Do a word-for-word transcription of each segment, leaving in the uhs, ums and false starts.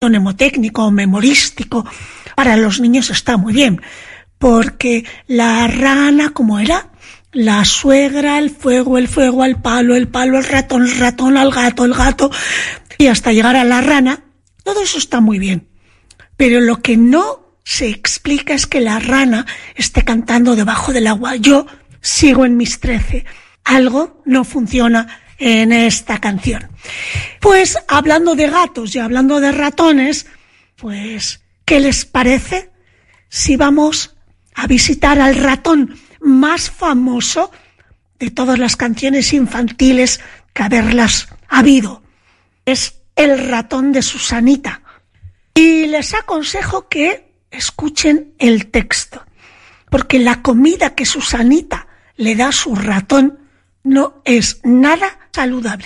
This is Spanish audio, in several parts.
mnemotécnico o memorístico, para los niños está muy bien, porque la rana, ¿cómo era? La suegra, el fuego, el fuego, al palo, el palo, el ratón, el ratón, al gato, el gato, y hasta llegar a la rana. Todo eso está muy bien. Pero lo que no se explica es que la rana esté cantando debajo del agua. Yo sigo en mis trece. Algo no funciona en esta canción. Pues hablando de gatos y hablando de ratones, pues, ¿qué les parece si vamos a visitar al ratón más famoso de todas las canciones infantiles que haberlas habido? Es el ratón de Susanita. Y les aconsejo que escuchen el texto, porque la comida que Susanita le da a su ratón no es nada saludable.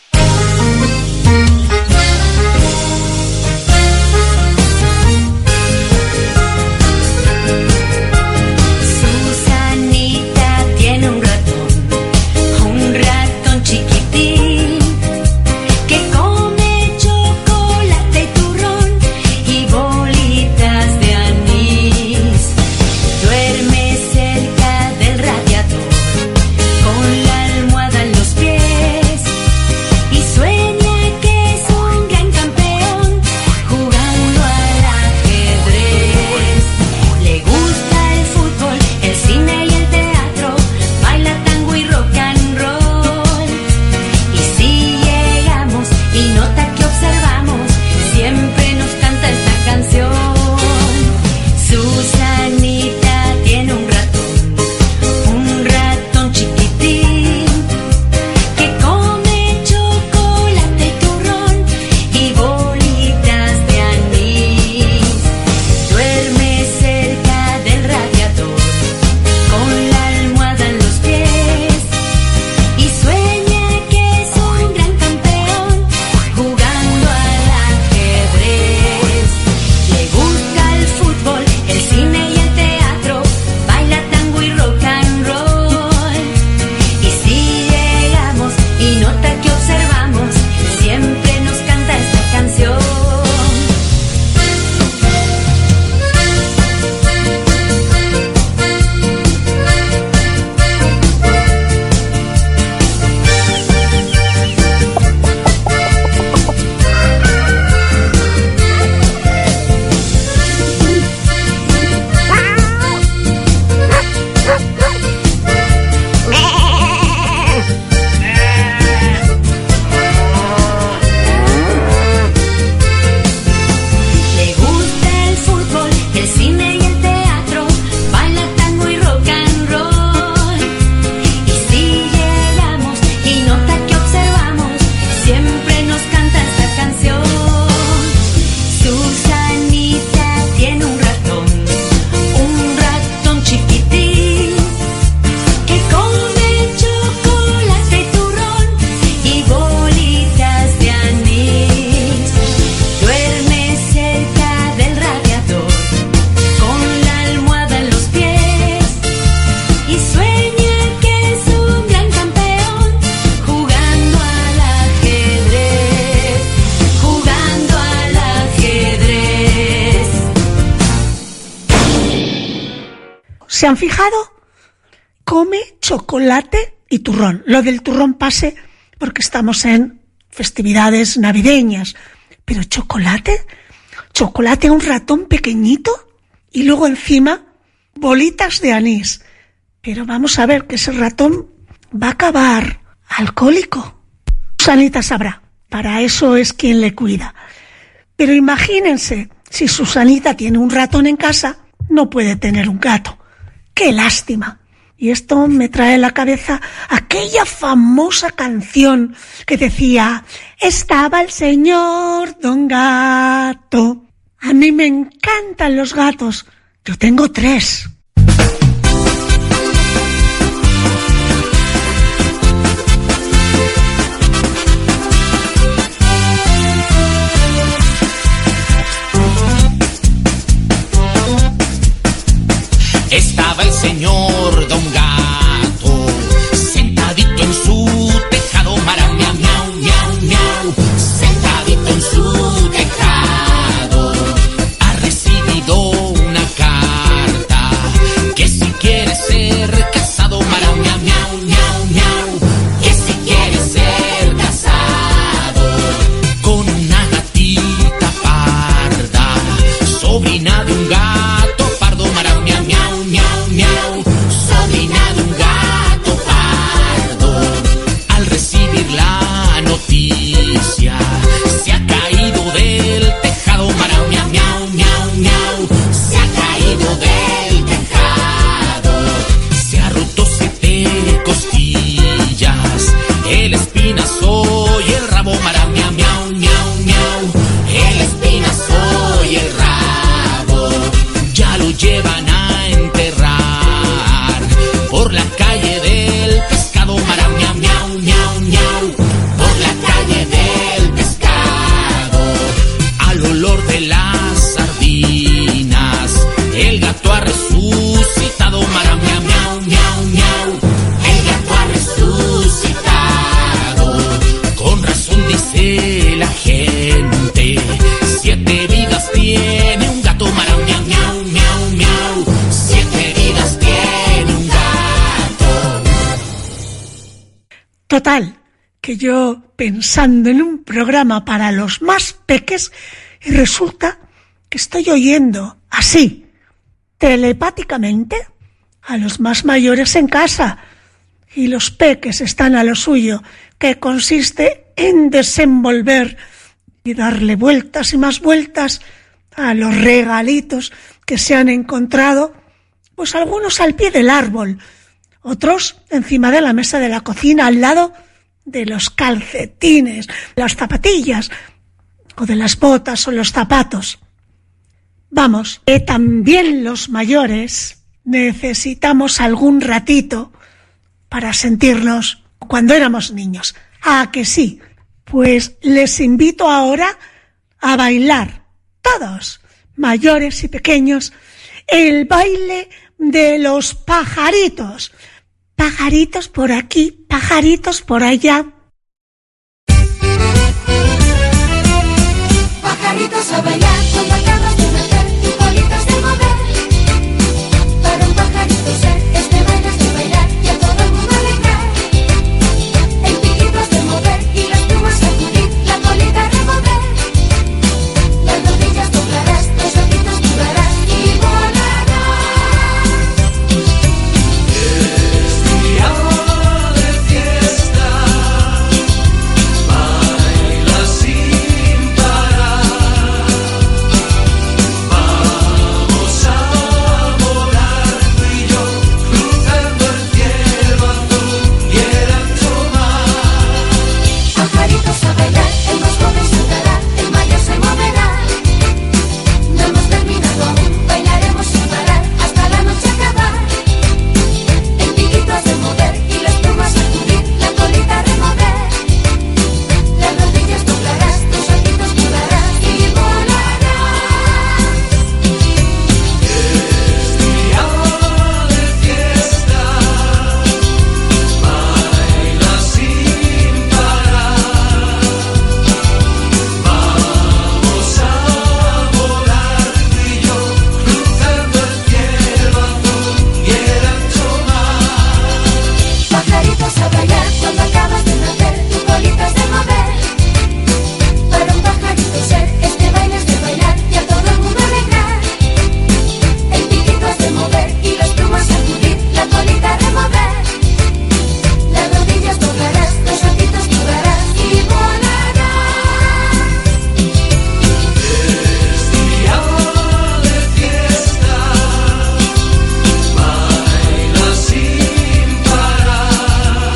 Susanita tiene un ratón, un ratón chiquitín, que come chocolate y turrón y bolitas de anís. Duerme cerca del radiador con la almohada en los pies y sueña que es un gran campeón jugando al ajedrez. Le gusta el fútbol, el cine y el teatro, baila tango y rock and roll. Y si llegamos y nota que observamos, siempre nos canta esta canción. Susanita tiene un ratón, un ratón chiquitín, que come chocolate y turrón y bolitas de anís. Duerme cerca del radiador con la almohada en los pies y sueña que es un gran campeón jugando al ajedrez. Le gusta el fútbol, el cine y el teatro, baila tango y rock and roll. Y si llegamos y nota que observamos, siempre nos canta esta canción. Le gusta el fútbol, el cine y el teatro, baila tango y rock and roll. Y si llegamos y nota que observamos, siempre nos canta esta canción. Susanita tiene un ratón, un ratón chiquitín, que come chocolate y turrón y bolitas de anís. Duerme cerca del radiador con la almohada en los pies y sueña que es un gran campeón jugando al ajedrez, jugando al ajedrez. ¿Se han fijado? Come chocolate y turrón. Lo del turrón pase porque estamos en festividades navideñas. Pero chocolate, chocolate a un ratón pequeñito y luego encima bolitas de anís. Pero vamos a ver que ese ratón va a acabar alcohólico. Susanita sabrá, para eso es quien le cuida. Pero imagínense, si Susanita tiene un ratón en casa, no puede tener un gato. ¡Qué lástima! Y esto me trae a la cabeza aquella famosa canción que decía: estaba el señor Don Gato. A mí me encantan los gatos. Yo tengo tres. Estaba el señor Don Gato sentadito en su tejado, mara, miau, miau, miau, miau, sentadito en su tejado. de las sardinas. El gato ha resucitado, mara, miau, miau, miau, miau. El gato ha resucitado, con razón dice la gente. Siete vidas tiene un gato, mara, miau, miau, miau, miau. Siete vidas tiene un gato. Total, que yo pensando en un programa para los más peques y resulta que estoy oyendo así, telepáticamente, a los más mayores en casa y los peques están a lo suyo, que consiste en desenvolver y darle vueltas y más vueltas a los regalitos que se han encontrado, pues algunos al pie del árbol, otros encima de la mesa de la cocina, al lado de los calcetines, las zapatillas, o de las botas o los zapatos. Vamos, que también los mayores necesitamos algún ratito para sentirnos cuando éramos niños. ¿A que sí? Pues les invito ahora a bailar, todos, mayores y pequeños, el baile de los pajaritos. Pajaritos por aquí, pajaritos por allá. Pajaritos a bailar cuando acabas de nacer, tus bolitas de mover. Para un pajarito ser, este baile es de bailar y a todo el mundo alegrar. El piquito es de mover y las plumas sacudir, la colita remover. Las rodillas doblarás, los ojitos jugarás y volarás. Es día de fiesta, baila sin parar. Vamos a volar tú y yo, cruzando el cielo azul y el ancho mar. Pajaritos a bailar, el más joven saltará, el mayor se moverá. No hemos terminado aún, bailaremos sin parar hasta la noche acabar. El piquito has de mover y las plumas sacudir, la colita remover. Las rodillas doblarás, tus ojitos jugarás y volarás. Es día de fiesta, baila sin parar. Vamos a volar tú y yo, cruzando el cielo azul y el ancho mar. Pajaritos a bailar cuando acabas de nacer, tus bolitas de mover. Para un pajarito ser, este baile es de bailar y a todo el mundo alegrar. El piquito has de mover y las plumas sacudir, la colita remover. Las rodillas doblarás, los ojitos jugarás y volarás. Es día de fiesta, baila sin parar.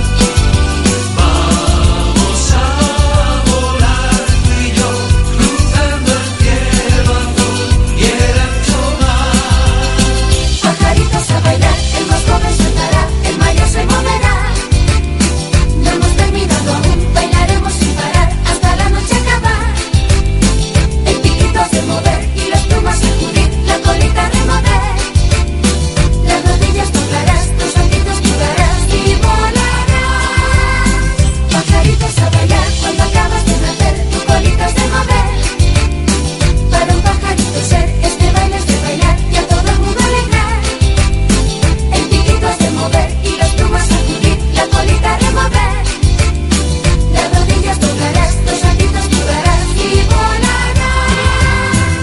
Vamos a volar tú y yo, cruzando el cielo azul y el ancho mar. Pajaritos a bailar, el más joven saltará, el mayor se moverá. No hemos terminado aún, bailaremos sin parar hasta la noche acabar. El piquito has de mover y las plumas sacudir, la colita remover. Las rodillas doblarás, tus ojitos jugarás y volarás. Pajaritos a bailar cuando acabas de nacer, tus bolitas de mover. Para un pajarito ser, este baile es de bailar y a todo el mundo alegrar. El piquito has de mover y las plumas sacudir, la colita remover. Las rodillas doblarás, los ojitos jugarás y volarás.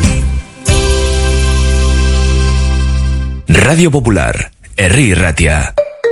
Radio Popular, Herri Ratia.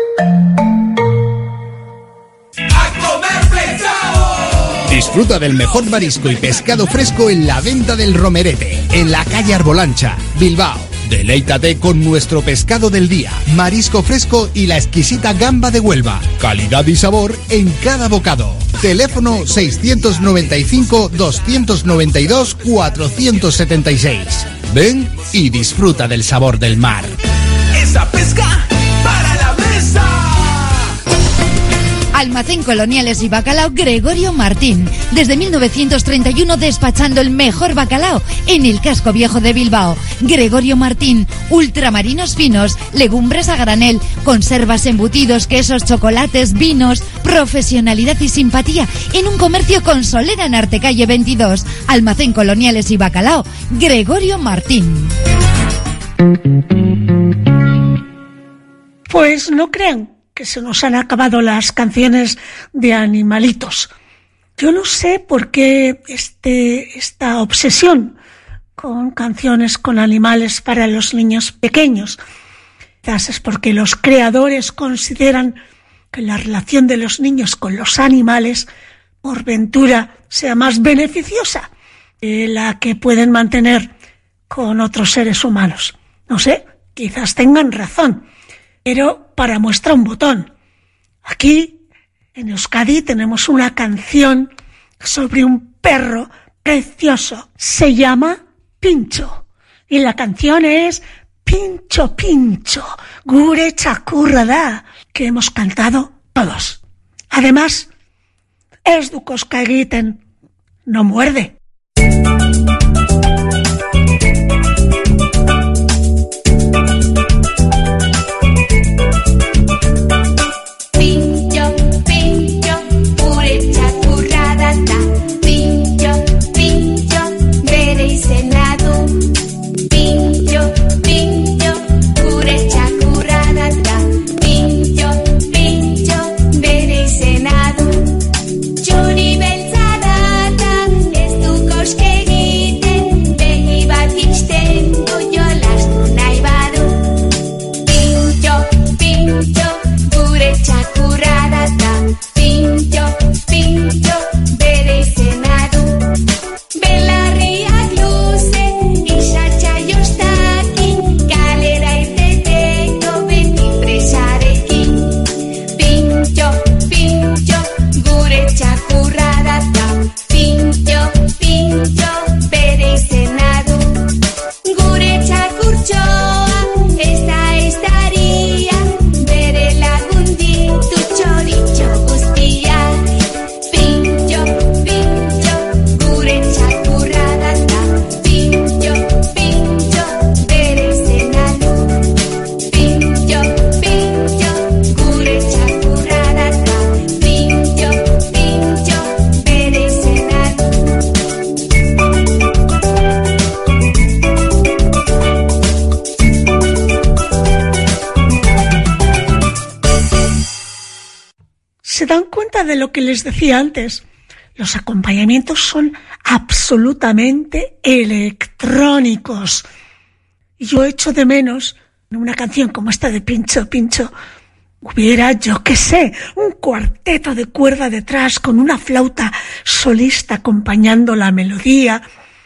Disfruta del mejor marisco y pescado fresco en la venta del Romerete, en la calle Arbolancha, Bilbao. Deleítate con nuestro pescado del día, marisco fresco y la exquisita gamba de Huelva. Calidad y sabor en cada bocado. Teléfono seiscientos noventa y cinco, doscientos noventa y dos, cuatrocientos setenta y seis. Ven y disfruta del sabor del mar. Esa pesca para la mesa. Almacén Coloniales y Bacalao Gregorio Martín. Desde mil novecientos treinta y uno despachando el mejor bacalao en el casco viejo de Bilbao. Gregorio Martín, ultramarinos finos, legumbres a granel, conservas, embutidos, quesos, chocolates, vinos, profesionalidad y simpatía en un comercio con solera en Artecalle veintidós. Almacén Coloniales y Bacalao Gregorio Martín. Pues no crean que se nos han acabado las canciones de animalitos. Yo no sé por qué este, esta obsesión con canciones con animales para los niños pequeños. Quizás es porque los creadores consideran que la relación de los niños con los animales, por ventura, sea más beneficiosa que la que pueden mantener con otros seres humanos. No sé, quizás tengan razón. Pero para muestra un botón. Aquí, en Euskadi, tenemos una canción sobre un perro precioso. Se llama Pincho. Y la canción es Pincho, Pincho, gure txakurra da, que hemos cantado todos. Además, ez du koska egiten, no muerde. ¿Se dan cuenta de lo que les decía antes? Los acompañamientos son absolutamente electrónicos. Y yo echo de menos en una canción como esta de Pincho, Pincho, hubiera, yo qué sé, un cuarteto de cuerda detrás con una flauta solista acompañando la melodía.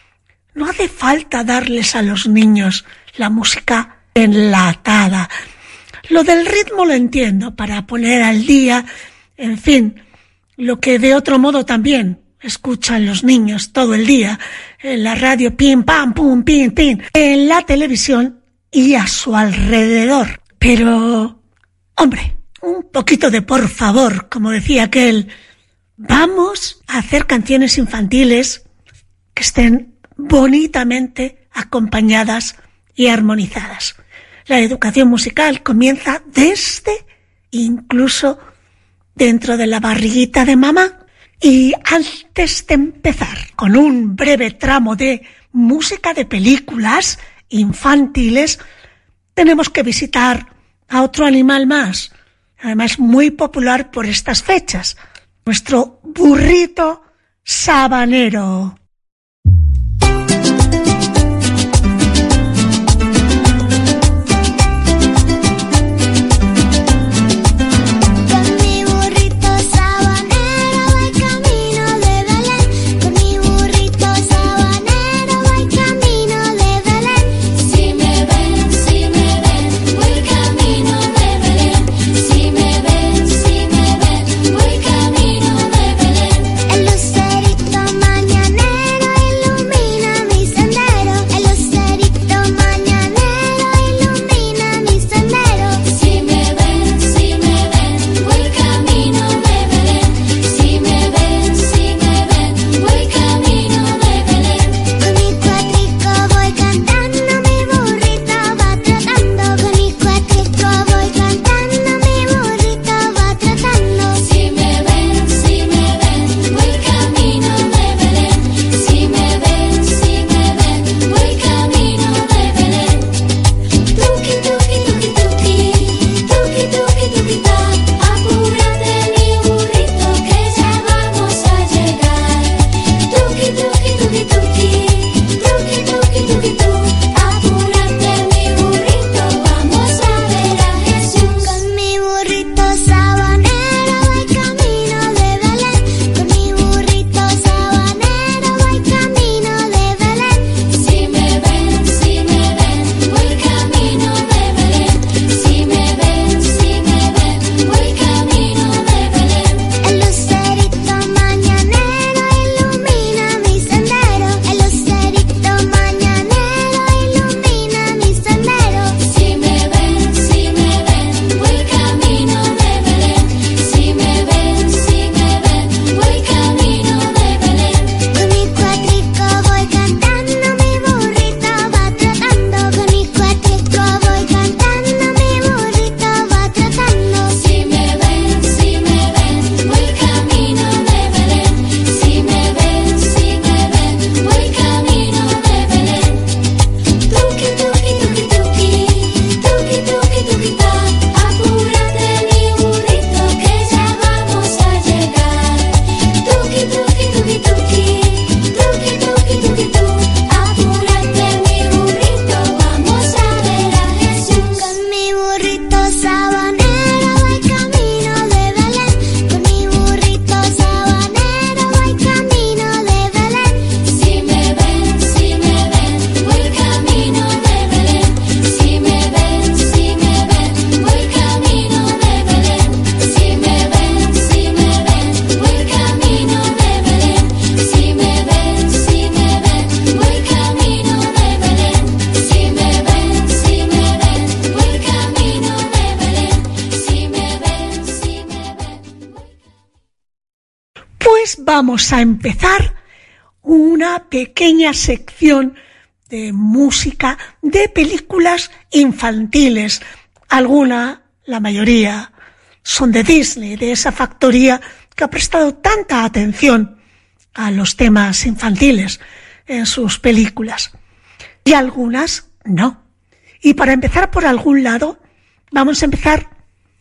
No hace falta darles a los niños la música enlatada. Lo del ritmo lo entiendo, para poner al día, en fin, lo que de otro modo también escuchan los niños todo el día, en la radio, pim, pam, pum, pim, pim, en la televisión y a su alrededor. Pero, hombre, un poquito de por favor, como decía aquel, vamos a hacer canciones infantiles que estén bonitamente acompañadas y armonizadas. La educación musical comienza desde, incluso dentro de la barriguita de mamá. Y antes de empezar con un breve tramo de música de películas infantiles, tenemos que visitar a otro animal más, además muy popular por estas fechas, nuestro burrito sabanero. El lucerito mañanero vamos a empezar una pequeña sección de música de películas infantiles. Alguna, la mayoría, son de Disney, de esa factoría que ha prestado tanta atención a los temas infantiles en sus películas. Y algunas no. Y para empezar por algún lado, vamos a empezar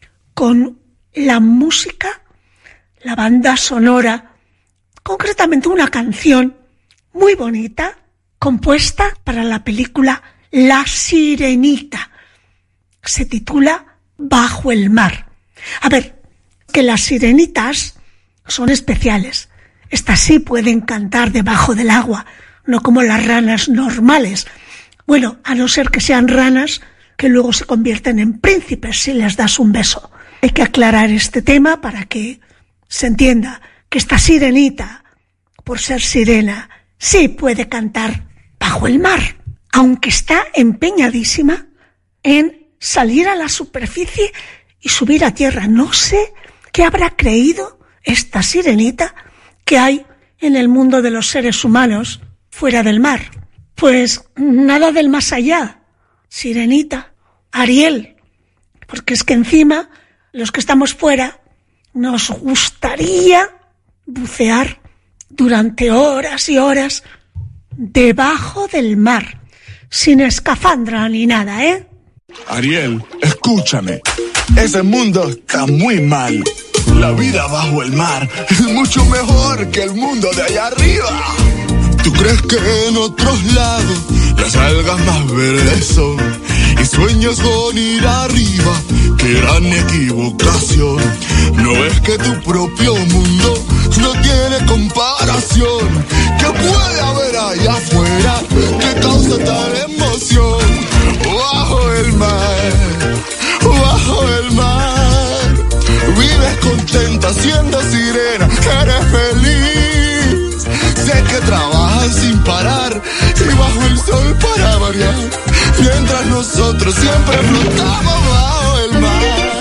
con la música, la banda sonora, concretamente una canción muy bonita, compuesta para la película La Sirenita. Se titula Bajo el mar. A ver, que las sirenitas son especiales. Estas sí pueden cantar debajo del agua, no como las ranas normales. Bueno, a no ser que sean ranas que luego se convierten en príncipes si les das un beso. Hay que aclarar este tema para que se entienda que esta sirenita, por ser sirena, sí puede cantar bajo el mar, aunque está empeñadísima en salir a la superficie y subir a tierra. No sé qué habrá creído esta sirenita que hay en el mundo de los seres humanos fuera del mar. Pues nada del más allá, sirenita, Ariel, porque es que encima los que estamos fuera nos gustaría bucear durante horas y horas debajo del mar, sin escafandra ni nada, ¿eh? Ariel, escúchame. Ese mundo está muy mal. La vida bajo el mar es mucho mejor que el mundo de allá arriba. ¿Tú crees que en otros lados las algas más verdes son? Y sueños con ir arriba, qué gran equivocación. ¿No ves que tu propio mundo no tiene comparación? ¿Qué puede haber allá afuera que causa tal emoción? Bajo el mar, bajo el mar, vives contenta siendo sirena, eres feliz. Sé que trabajas sin parar y bajo el sol para variar, mientras nosotros siempre flotamos bajo el mar.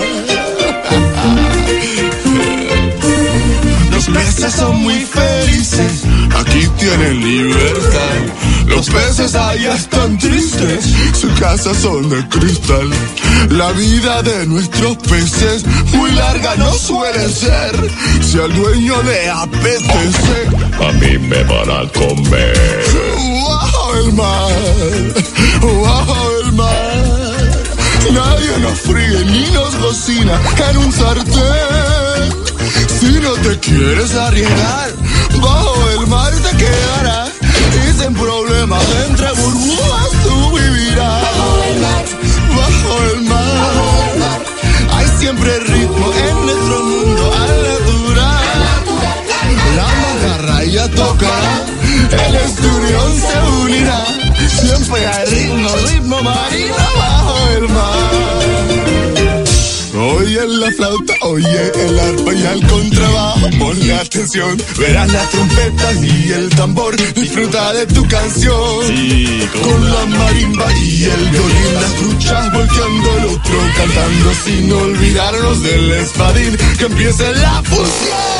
Los peces son muy felices, aquí tienen libertad. Los peces allá están tristes, sus casas son de cristal. La vida de nuestros peces muy larga no suele ser. Si al dueño le apetece, a mí me van a comer. Bajo el mar, bajo el mar, nadie nos fríe ni nos cocina en un sartén. Si no te quieres arriesgar, bajo el mar te quedarás. Y sin problemas entre burbujas tú vivirás. Bajo el mar, bajo el mar, hay siempre ritmo en nuestro mundo al natural. La macarraya tocará, el esturión se unirá. Siempre hay ritmo, ritmo marino bajo el mar. Oye la flauta, oye el arpa y el contrabajo, ponle atención, verás las trompetas y el tambor, disfruta de tu canción. Sí, con la marimba y el violín, las truchas volteando, el otro cantando, sin olvidarnos del espadín, que empiece la fusión.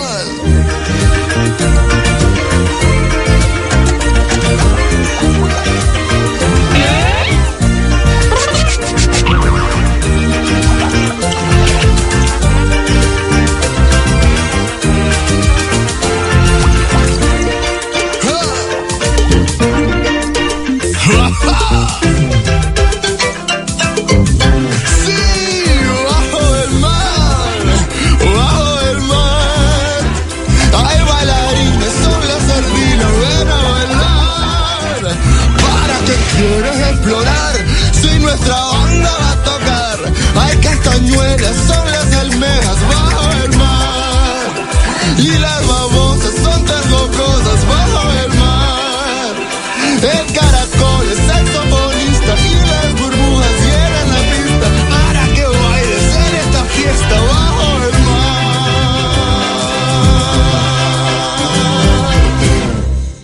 ¿Quieres explorar? Si nuestra banda va a tocar, hay castañuelas, son las almejas bajo el mar. Y las babosas son tergocosas bajo el mar. El caracol es saxofonista y las burbujas llenan la pista para que bailes en esta fiesta bajo el mar.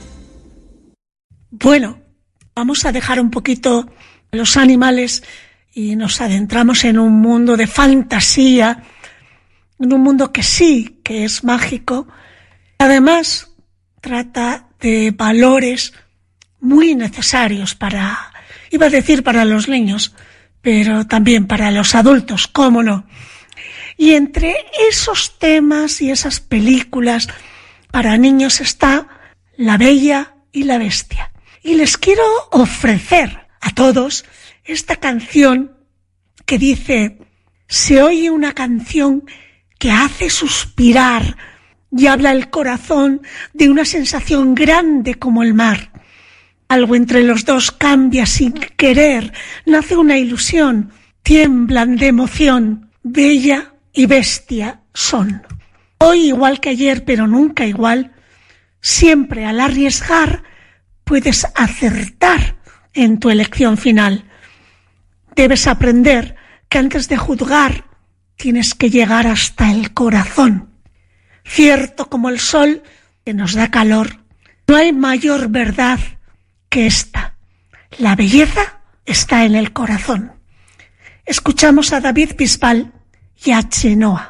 Bueno, vamos a dejar un poquito los animales y nos adentramos en un mundo de fantasía, en un mundo que sí, que es mágico, Además, trata de valores muy necesarios para, iba a decir para los niños, pero también para los adultos, cómo no. Y entre esos temas y esas películas para niños está La Bella y la Bestia. Y les quiero ofrecer a todos esta canción que dice: se oye una canción que hace suspirar y habla el corazón de una sensación grande como el mar. Algo entre los dos cambia sin querer, nace una ilusión, tiemblan de emoción, bella y bestia son. Hoy igual que ayer, pero nunca igual, siempre al arriesgar puedes acertar en tu elección final. Debes aprender que antes de juzgar tienes que llegar hasta el corazón. Cierto como el sol que nos da calor, no hay mayor verdad que esta. La belleza está en el corazón. Escuchamos a David Bisbal y a Chenoa.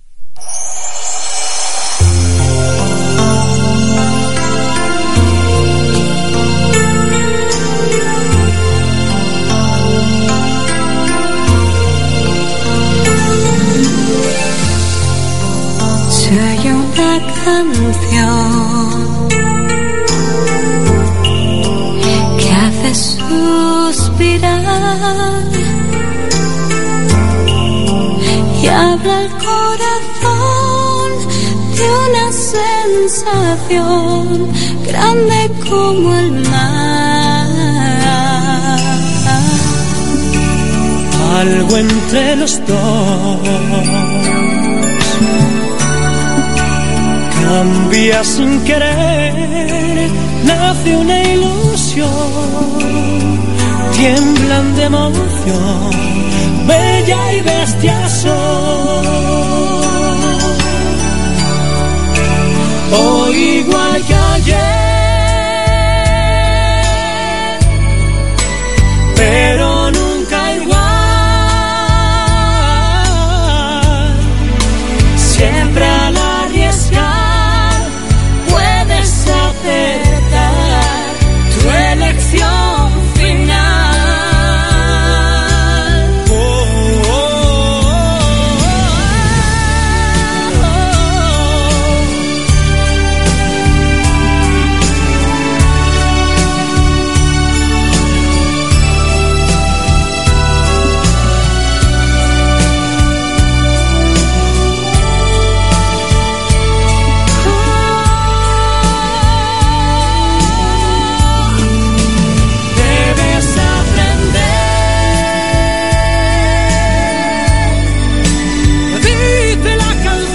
Se oye una canción que hace suspirar y habla el corazón de una sensación grande como el mar. Algo entre los dos cambia sin querer, nace una ilusión, tiemblan de emoción, bella y bestia son. Hoy igual que ayer, pero nunca igual, siempre al arriesgar puedes acertar tu elección final. Oh, oh, oh, oh. Debes aprender, dice la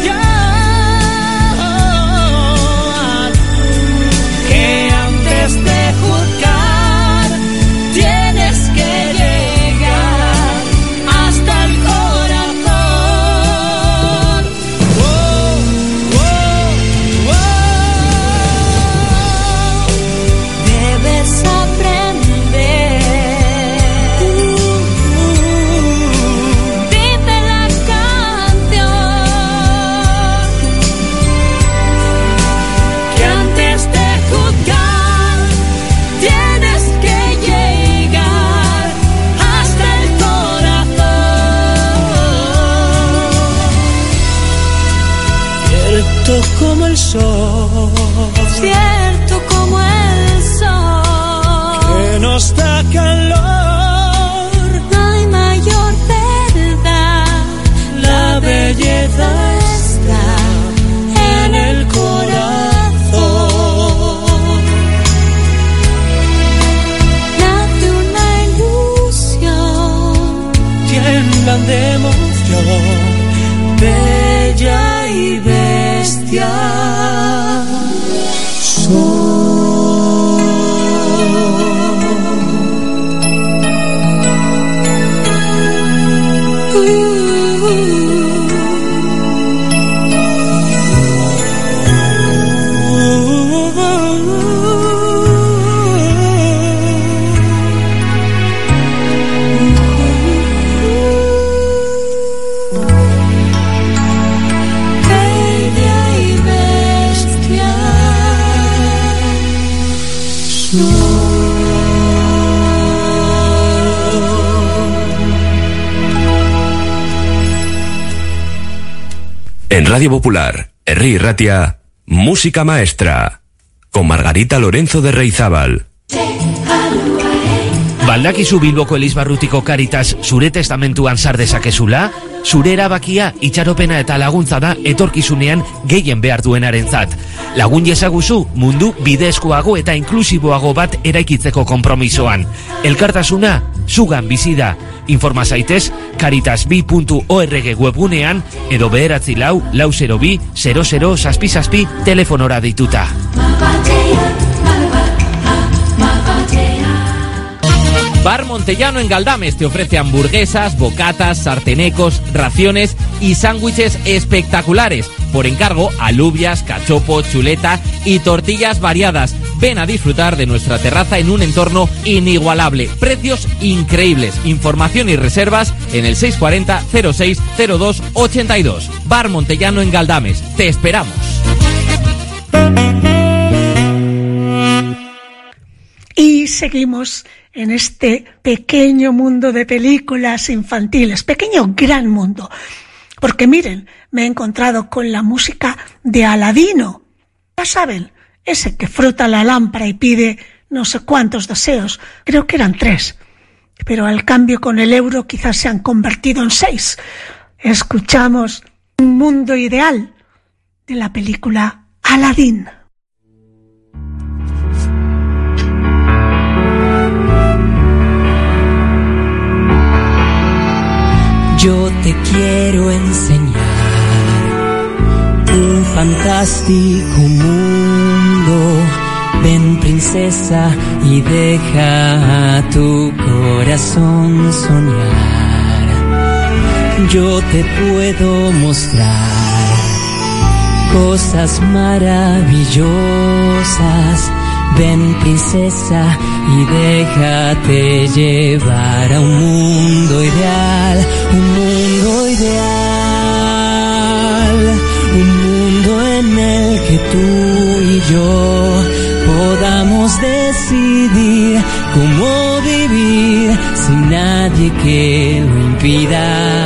canción, que antes de juzgar tienes que llegar hasta el corazón. Oh, oh, oh. Debes aprender, dice la canción, que antes de juzgar tienes que llegar hasta el corazón. Cierto como el sol, cierto como el sol, que nos da calor, no hay mayor verdad, la belleza está en el corazón. Nace una ilusión, tiemblan de emoción, bella y bestia son. En Radio Popular, Herri Ratia, Música Maestra, con Margarita Lorenzo de Reizábal. Baldakizu Bilboko Elizbarrutiko Caritas zure testamentuan sar dezakezula? Zure erabakia itxaropena eta laguntza da etorkizunean gehien behar duenarentzat. Lagun ezaguzu mundu bidezkoago eta inklusiboago bat eraikitzeko konpromisoan. Elkartasuna zugan bizi da. Informa zaitez caritas bi puntu org webgunean edo bederatzi lau lau zero bi zero zero zazpi zazpi telefonora dituta. Bar Montellano en Galdames te ofrece hamburguesas, bocatas, sartenecos, raciones y sándwiches espectaculares. Por encargo, alubias, cachopo, chuleta y tortillas variadas. Ven a disfrutar de nuestra terraza en un entorno inigualable. Precios increíbles. Información y reservas en el seis cuatro cero cero seis cero dos ochenta y dos. Bar Montellano en Galdames. Te esperamos. Y seguimos en este pequeño mundo de películas infantiles, pequeño gran mundo, porque miren, me he encontrado con la música de Aladino. Ya saben, ese que frota la lámpara y pide no sé cuántos deseos, creo que eran tres, pero al cambio con el euro quizás se han convertido en seis. Escuchamos Un mundo ideal de la película Aladín. Yo te quiero enseñar un fantástico mundo. Ven, princesa, y deja a tu corazón soñar. Yo te puedo mostrar cosas maravillosas. Ven, princesa, y déjate llevar a un mundo ideal, un mundo ideal, un mundo en el que tú y yo podamos decidir cómo vivir sin nadie que lo impida.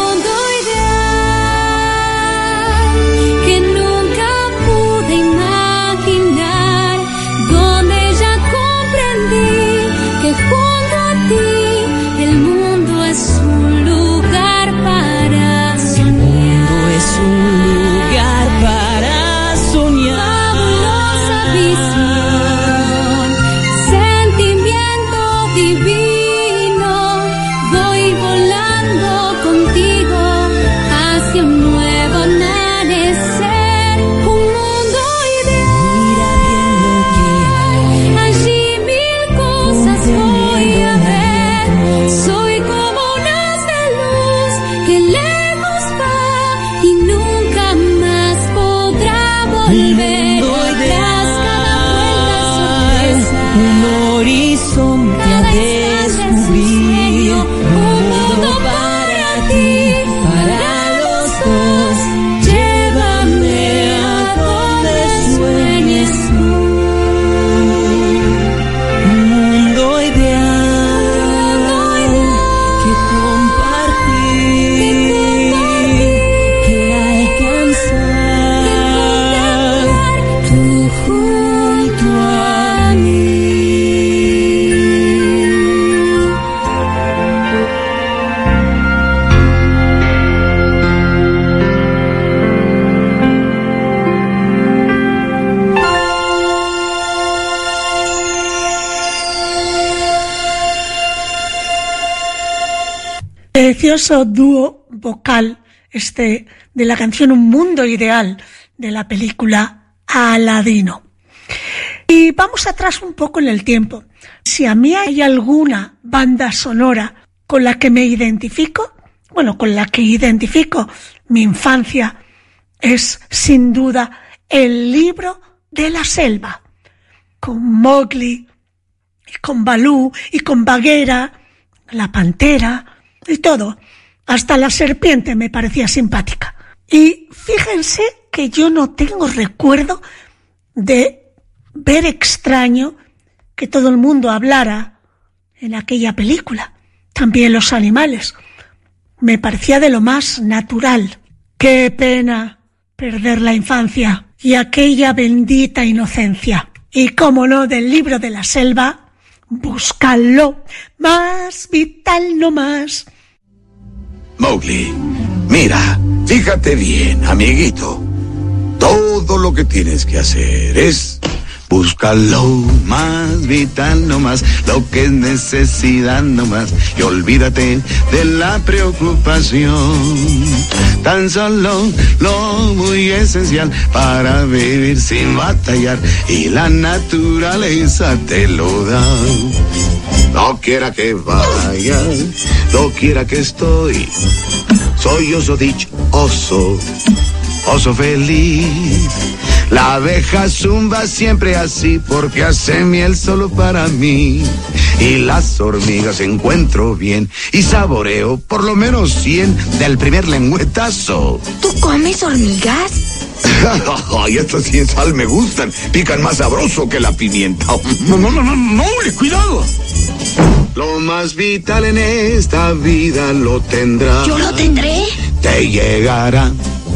Precioso dúo vocal este de la canción Un mundo ideal de la película Aladino. Y vamos atrás un poco en el tiempo. Si a mí hay alguna banda sonora con la que me identifico, bueno, con la que identifico mi infancia, es sin duda El libro de la selva, con Mowgli, y con Balú, y con Bagheera, la pantera, y todo. Hasta la serpiente me parecía simpática. Y fíjense que yo no tengo recuerdo de ver extraño que todo el mundo hablara en aquella película. También los animales. Me parecía de lo más natural. Qué pena perder la infancia y aquella bendita inocencia. Y cómo no, del libro de la selva, búscalo, más vital no más. Mowgli, mira, fíjate bien, amiguito. Todo lo que tienes que hacer es búscalo, más vital no más, lo que es necesidad no más, y olvídate de la preocupación. Tan solo lo muy esencial para vivir sin batallar, y la naturaleza te lo da. No quiera que vaya, no quiera que estoy, soy oso dichoso, oso feliz. La abeja zumba siempre así porque hace miel solo para mí. Y las hormigas encuentro bien y saboreo por lo menos cien del primer lengüetazo. ¿Tú comes hormigas? Ay, estas sin sal me gustan, pican más sabroso que la pimienta. No, no, no, no, no, cuidado. Lo más vital en esta vida lo tendrás. ¿Yo lo tendré? Te llegará.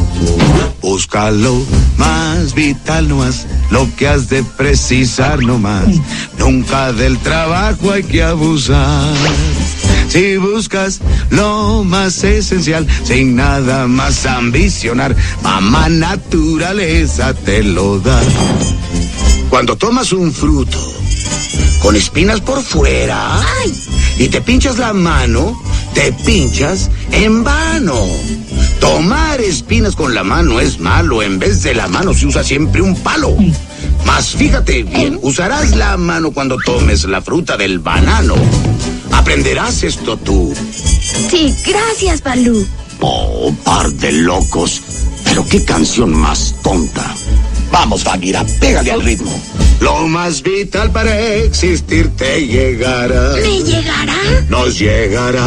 Búscalo, más vital no más, lo que has de precisar no más. Nunca del trabajo hay que abusar. Si buscas lo más esencial, sin nada más ambicionar, mamá naturaleza te lo da. Cuando tomas un fruto con espinas por fuera, ¡ay!, y te pinchas la mano, te pinchas en vano. Tomar espinas con la mano es malo, en vez de la mano se usa siempre un palo. Mas fíjate bien, usarás la mano cuando tomes la fruta del banano. ¿Aprenderás esto tú? Sí, gracias, Balú. Oh, par de locos. Pero qué canción más tonta. Vamos, Bagheera, pégale al ritmo. Lo más vital para existir te llegará. ¿Me llegará? Nos llegará.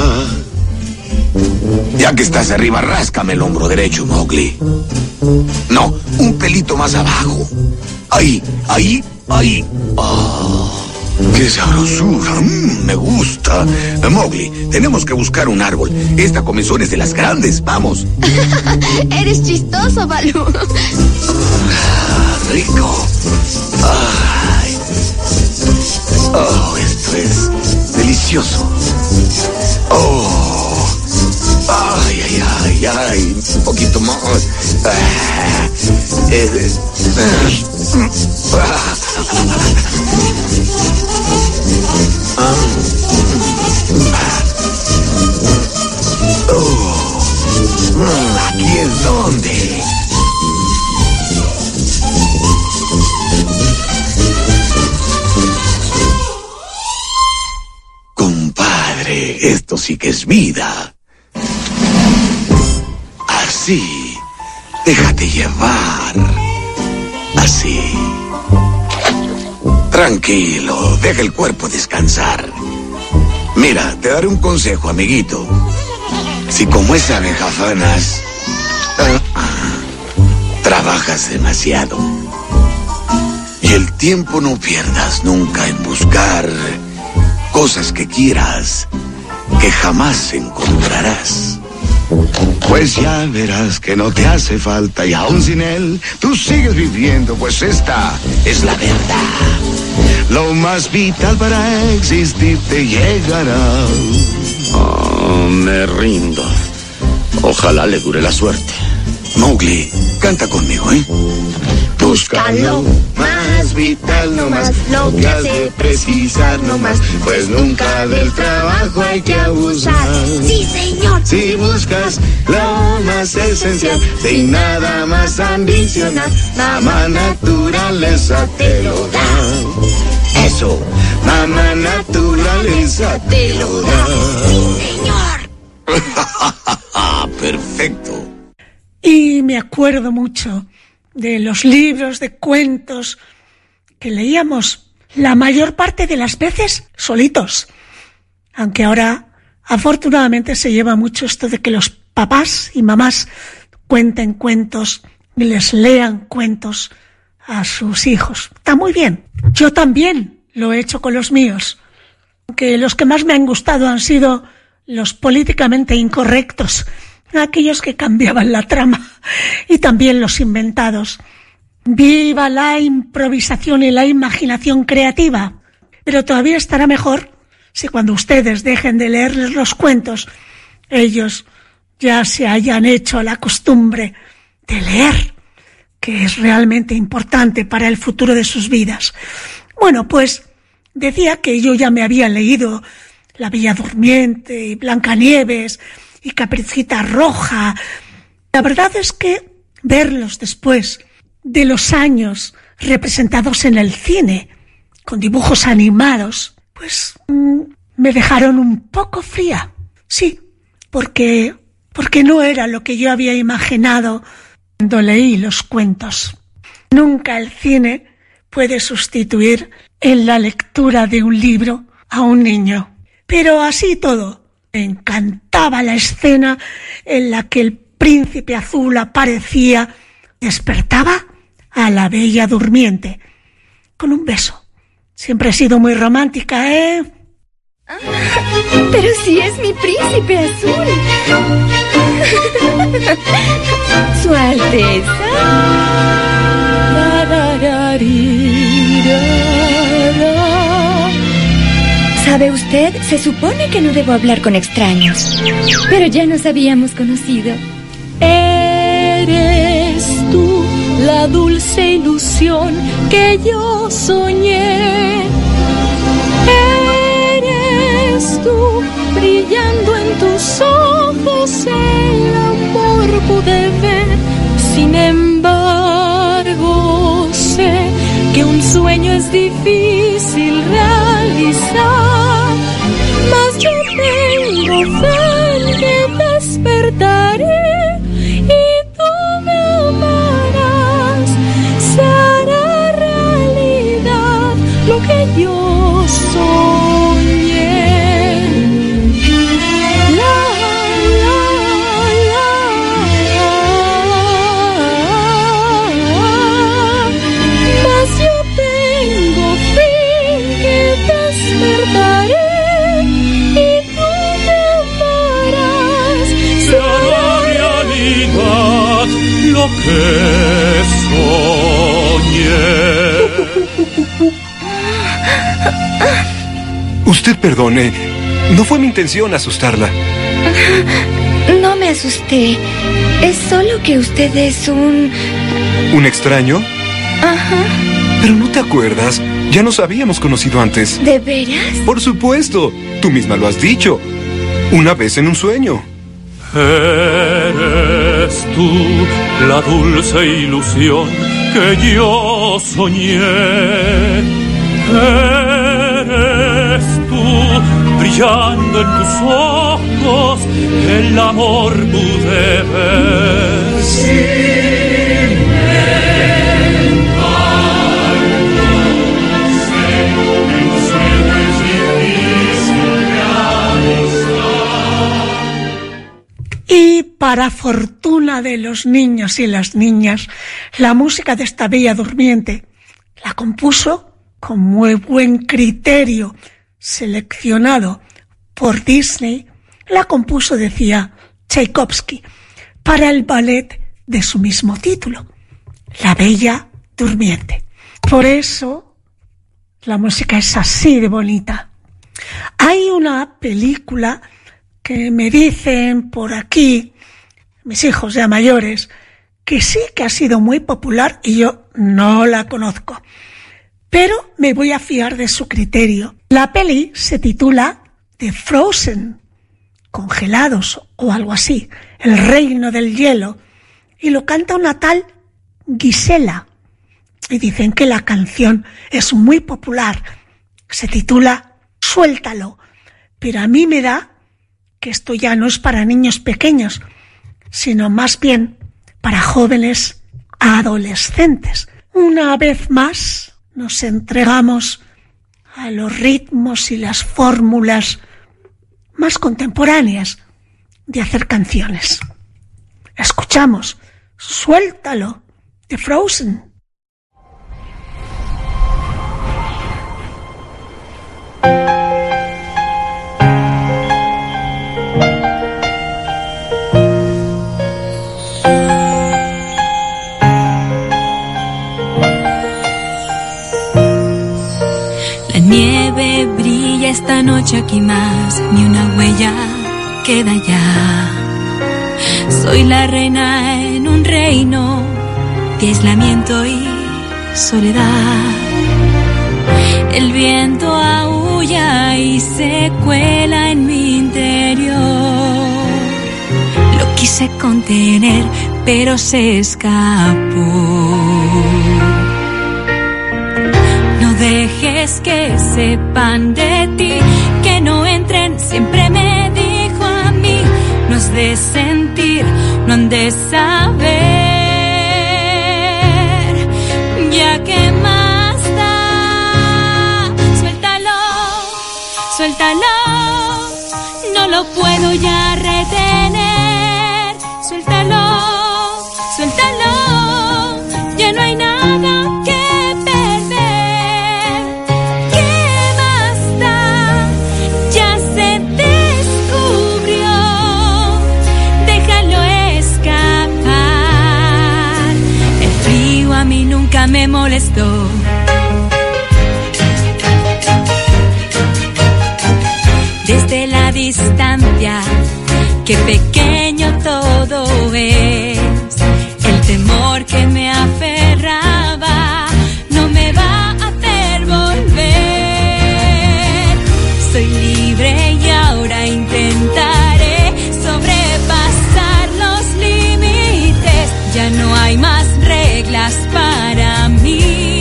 Ya que estás arriba, ráscame el hombro derecho, Mowgli. No, un pelito más abajo. Ahí, ahí, ahí. Oh, ¡qué sabrosura! Mm, me gusta. Mowgli, tenemos que buscar un árbol. Esta comezón es de las grandes. Vamos. Eres chistoso, Balú. Ah, rico. Ay. Oh, esto es delicioso. Oh. Ay, ay, ay, ay, un poquito más. Ah, eh, ah, oh, aquí es donde. Compadre, esto sí que es vida. Así, déjate llevar. Así. Tranquilo, deja el cuerpo descansar. Mira, te daré un consejo, amiguito. Si como esa abeja fanas, uh, uh, trabajas demasiado. Y el tiempo no pierdas nunca en buscar cosas que quieras, que jamás encontrarás. Pues ya verás que no te hace falta y aún sin él tú sigues viviendo, pues esta es la verdad. Lo más vital para existir te llegará. Oh, me rindo. Ojalá le dure la suerte. Mowgli, canta conmigo, ¿eh? Búscalo, más vital no más, lo que has de precisar no más, pues nunca del trabajo hay que abusar. Sí, señor. Si buscas lo más esencial, sin nada más ambicionar, mamá naturaleza te lo da. Eso, mamá naturaleza te lo da. Sí, señor. Perfecto. Y me acuerdo mucho de los libros de cuentos que leíamos la mayor parte de las veces solitos. Aunque ahora, afortunadamente, se lleva mucho esto de que los papás y mamás cuenten cuentos y les lean cuentos a sus hijos. Está muy bien. Yo también lo he hecho con los míos. Aunque los que más me han gustado han sido los políticamente incorrectos aquellos que cambiaban la trama y también los inventados. ¡Viva la improvisación y la imaginación creativa! Pero todavía estará mejor si cuando ustedes dejen de leerles los cuentos, ellos ya se hayan hecho a la costumbre de leer, que es realmente importante para el futuro de sus vidas. Bueno, pues decía que yo ya me había leído La Bella Durmiente y Blancanieves y Caperucita Roja. La verdad es que verlos después de los años representados en el cine, con dibujos animados, pues mmm, me dejaron un poco fría. Sí, porque, porque no era lo que yo había imaginado cuando leí los cuentos. Nunca el cine puede sustituir en la lectura de un libro a un niño. Pero así todo, me encantaba la escena en la que el príncipe azul aparecía, despertaba a la Bella Durmiente con un beso. Siempre he sido muy romántica, ¿eh? Ah, pero si es mi príncipe azul. Su Alteza. ¿Sabe usted? Se supone que no debo hablar con extraños, pero ya nos habíamos conocido. Eres tú la dulce ilusión que yo soñé. Eres tú brillando en tus ojos, el amor pude ver. Sin embargo, sé que un sueño es difícil realizar, mas yo tengo fe en que despertaré y tú me amarás. Se hará realidad lo que yo soñé. La, la, la, mas yo tengo fe que despertaré y tú me amarás. Se hará realidad lo que soñé. Usted perdone, no fue mi intención asustarla. No me asusté. Es solo que usted es un... ¿Un extraño? Ajá. Pero no te acuerdas, ya nos habíamos conocido antes. ¿De veras? Por supuesto, tú misma lo has dicho. Una vez en un sueño. Eres tú la dulce ilusión que yo soñé. Eres tú brillando en tus ojos, el amor pude ver. Sin Y para fortuna de los niños y las niñas, la música de esta Bella Durmiente la compuso con muy buen criterio, seleccionado por Disney. La compuso, decía Tchaikovsky, para el ballet de su mismo título, La Bella Durmiente. Por eso la música es así de bonita. Hay una película que me dicen por aquí, mis hijos ya mayores, que sí que ha sido muy popular y yo no la conozco. Pero me voy a fiar de su criterio. La peli se titula The Frozen, Congelados o algo así, El Reino del Hielo, y lo canta una tal Gisela. Y dicen que la canción es muy popular. Se titula Suéltalo. Pero a mí me da que esto ya no es para niños pequeños, sino más bien para jóvenes adolescentes. Una vez más nos entregamos a los ritmos y las fórmulas más contemporáneas de hacer canciones. Escuchamos Suéltalo de Frozen. esta noche aquí más, ni una huella queda ya. Soy la reina en un reino de aislamiento y soledad. El viento aúlla y se cuela en mi interior. Lo quise contener, pero se escapó. No dejes que sepan de ti, que no entren, siempre me dijo a mí. No has de sentir, no han de saber, ya que más da. Suéltalo, suéltalo, no lo puedo ya retener. Suéltalo, suéltalo, ya no hay nada que perder. ¿Qué más da? Ya se descubrió, déjalo escapar. El frío a mí nunca me molestó. Desde la distancia, qué pequeño todo es. El temor que me aferraba no me va a hacer volver. Soy libre y ahora intentaré sobrepasar los límites. Ya no hay más reglas para mí.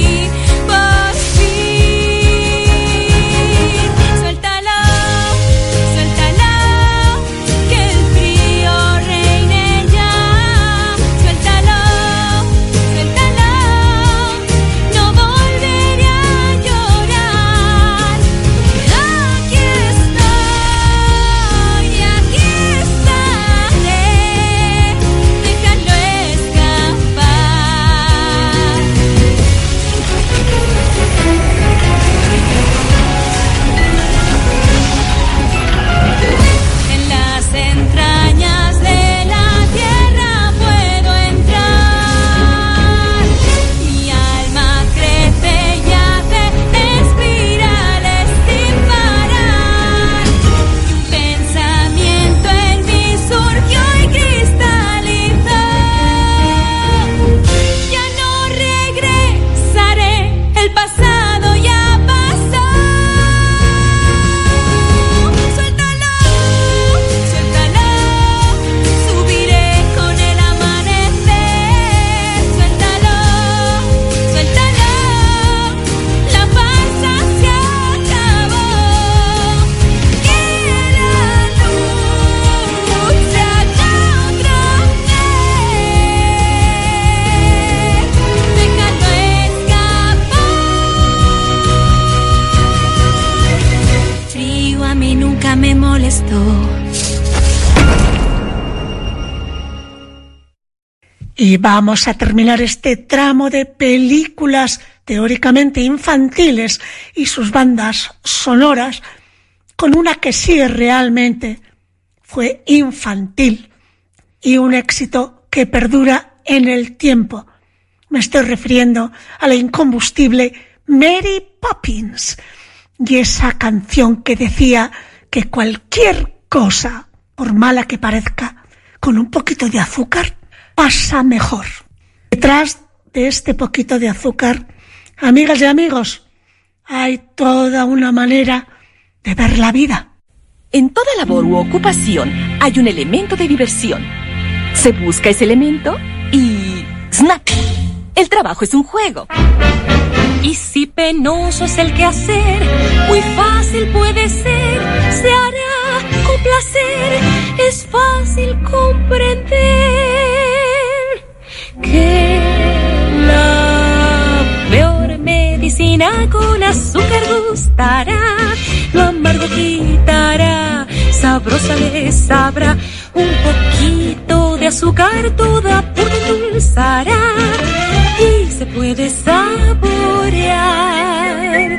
Y vamos a terminar este tramo de películas teóricamente infantiles y sus bandas sonoras con una que sí realmente fue infantil y un éxito que perdura en el tiempo. Me estoy refiriendo a la incombustible Mary Poppins y esa canción que decía que cualquier cosa, por mala que parezca, con un poquito de azúcar pasa mejor. Detrás de este poquito de azúcar, amigas y amigos, hay toda una manera de ver la vida. En toda labor u ocupación hay un elemento de diversión. Se busca ese elemento y ¡snap! El trabajo es un juego. Y si penoso es el quehacer, muy fácil puede ser, se hará con placer, es fácil comprender que la peor medicina con azúcar gustará, lo amargo quitará, sabrosa le sabrá, un poquito de azúcar toda pura endulzará y se puede saborear.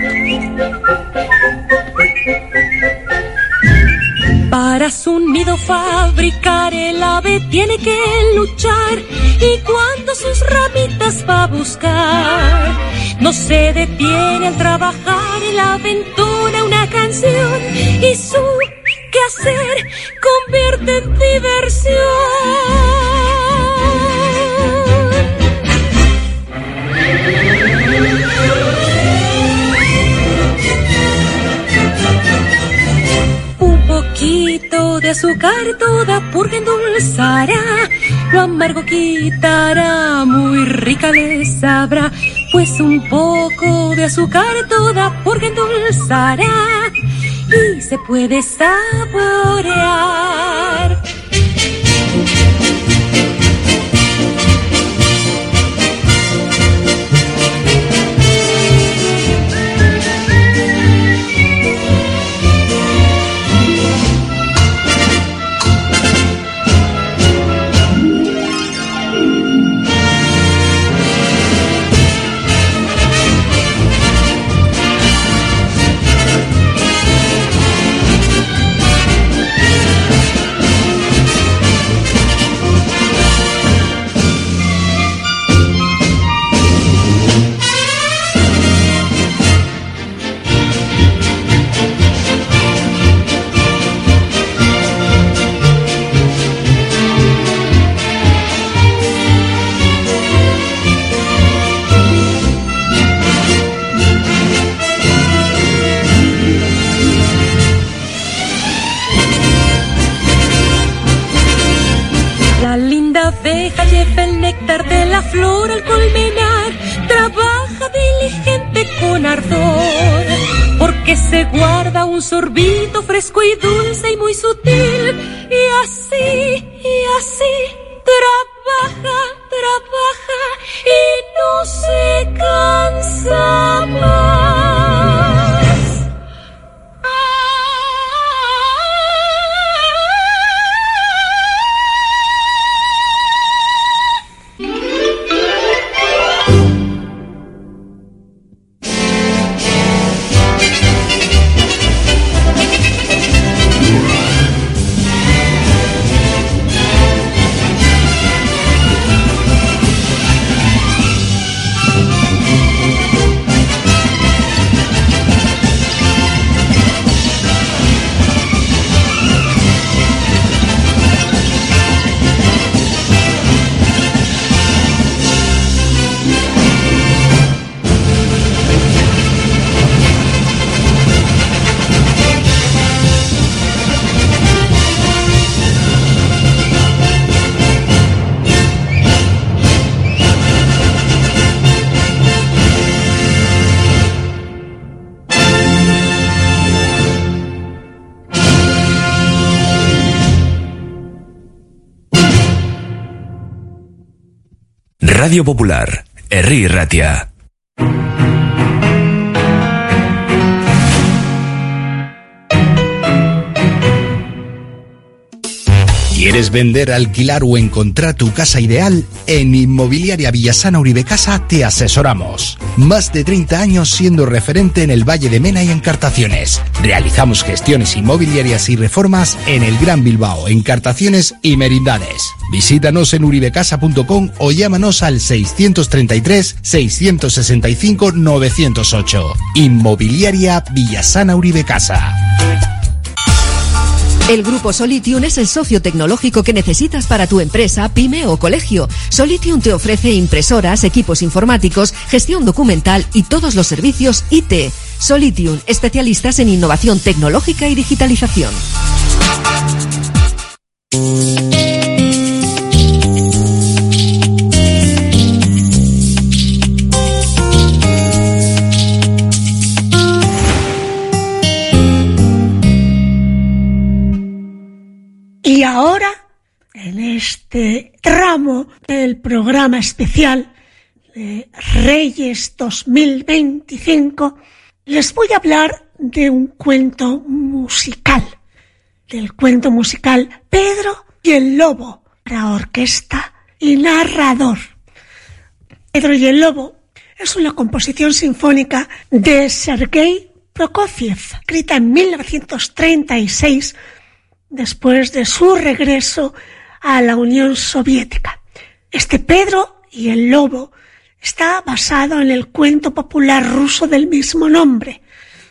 Para su nido fabricar el ave tiene que luchar y cuando sus ramitas va a buscar no se detiene al trabajar en la aventura una una canción y su quehacer convierte en diversión. Un poquito de azúcar toda purga endulzará, lo amargo quitará, muy rica le sabrá, pues un poco de azúcar toda purga endulzará y se puede saborear. Abeja lleva el néctar de la flor al colmenar, trabaja diligente con ardor, porque se guarda un sorbito fresco y dulce y muy sutil, y así, y así, trabaja, trabaja, y no se cansa más. Radio Popular, Herri Ratia. ¿Quieres vender, alquilar o encontrar tu casa ideal? En Inmobiliaria Villasana Uribe Casa te asesoramos. Más de treinta años siendo referente en el Valle de Mena y Encartaciones. Realizamos gestiones inmobiliarias y reformas en el Gran Bilbao, Encartaciones y Merindades. Visítanos en uribecasa punto com o llámanos al seiscientos treinta y tres, seiscientos sesenta y cinco, novecientos ocho. Inmobiliaria Villasana Uribe Casa. El Grupo Solitium es el socio tecnológico que necesitas para tu empresa, pyme o colegio. Solitium te ofrece impresoras, equipos informáticos, gestión documental y todos los servicios I T. Solitium, especialistas en innovación tecnológica y digitalización. Y ahora, en este tramo del programa especial de Reyes dos mil veinticinco, les voy a hablar de un cuento musical, del cuento musical Pedro y el Lobo, para orquesta y narrador. Pedro y el Lobo es una composición sinfónica de Sergei Prokofiev, escrita en mil novecientos treinta y seis, después de su regreso a la Unión Soviética. Este Pedro y el Lobo está basado en el cuento popular ruso del mismo nombre.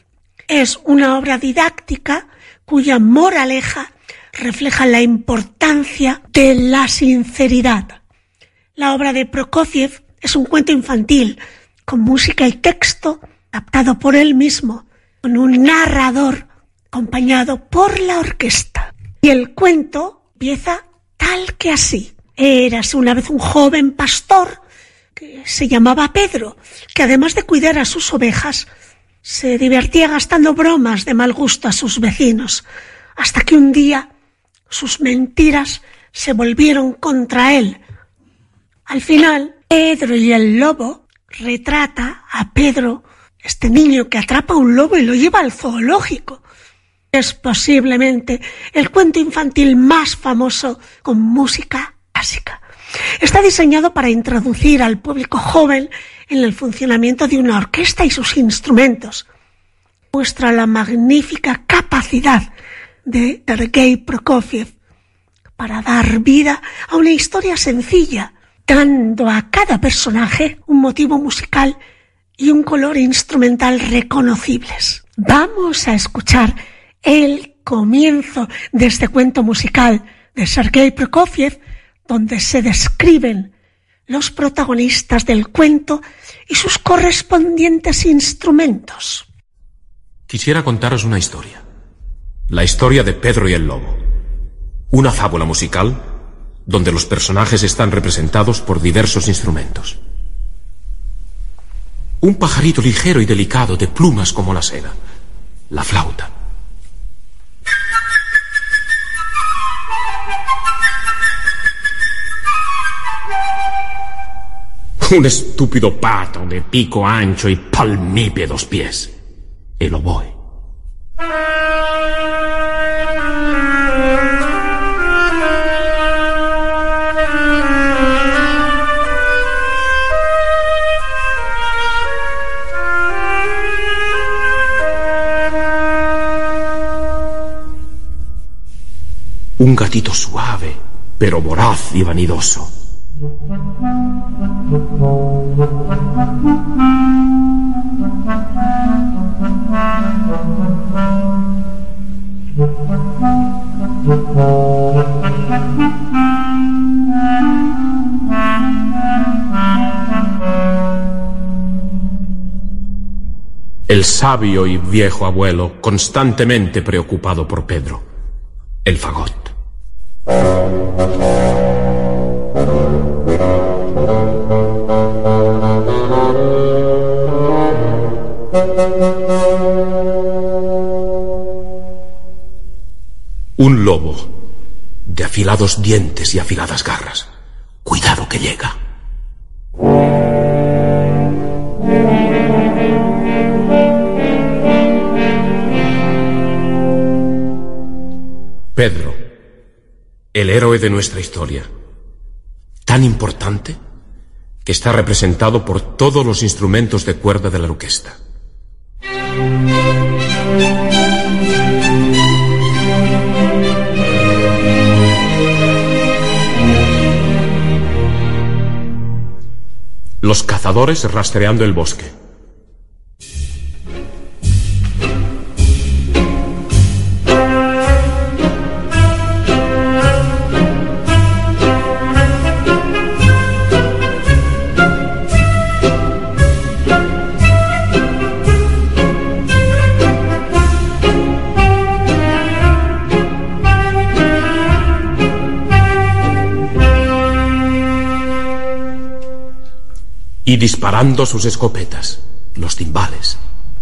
Es una obra didáctica cuya moraleja refleja la importancia de la sinceridad. La obra de Prokofiev es un cuento infantil con música y texto adaptado por él mismo, con un narrador acompañado por la orquesta. Y el cuento empieza tal que así. Érase una vez un joven pastor que se llamaba Pedro, que además de cuidar a sus ovejas, se divertía gastando bromas de mal gusto a sus vecinos, hasta que un día sus mentiras se volvieron contra él. Al final, Pedro y el lobo retrata a Pedro, este niño que atrapa a un lobo y lo lleva al zoológico. Es posiblemente el cuento infantil más famoso con música clásica. Está diseñado para introducir al público joven en el funcionamiento de una orquesta y sus instrumentos. Muestra la magnífica capacidad de Sergei Prokofiev para dar vida a una historia sencilla, dando a cada personaje un motivo musical y un color instrumental reconocibles. Vamos a escuchar el comienzo de este cuento musical de Sergei Prokofiev, donde se describen los protagonistas del cuento y sus correspondientes instrumentos. Quisiera contaros una historia. La historia de Pedro y el Lobo. Una fábula musical donde los personajes están representados por diversos instrumentos. Un pajarito ligero y delicado de plumas como la seda. La flauta. Un estúpido pato de pico ancho y palmípedos pies. El oboe. Un gatito suave, pero voraz y vanidoso. El sabio y viejo abuelo, constantemente preocupado por Pedro, el fagot. Un lobo de afilados dientes y afiladas garras. Cuidado que llega. Pedro, el héroe de nuestra historia, tan importante que está representado por todos los instrumentos de cuerda de la orquesta. Los cazadores rastreando el bosque. Y disparando sus escopetas, los timbales.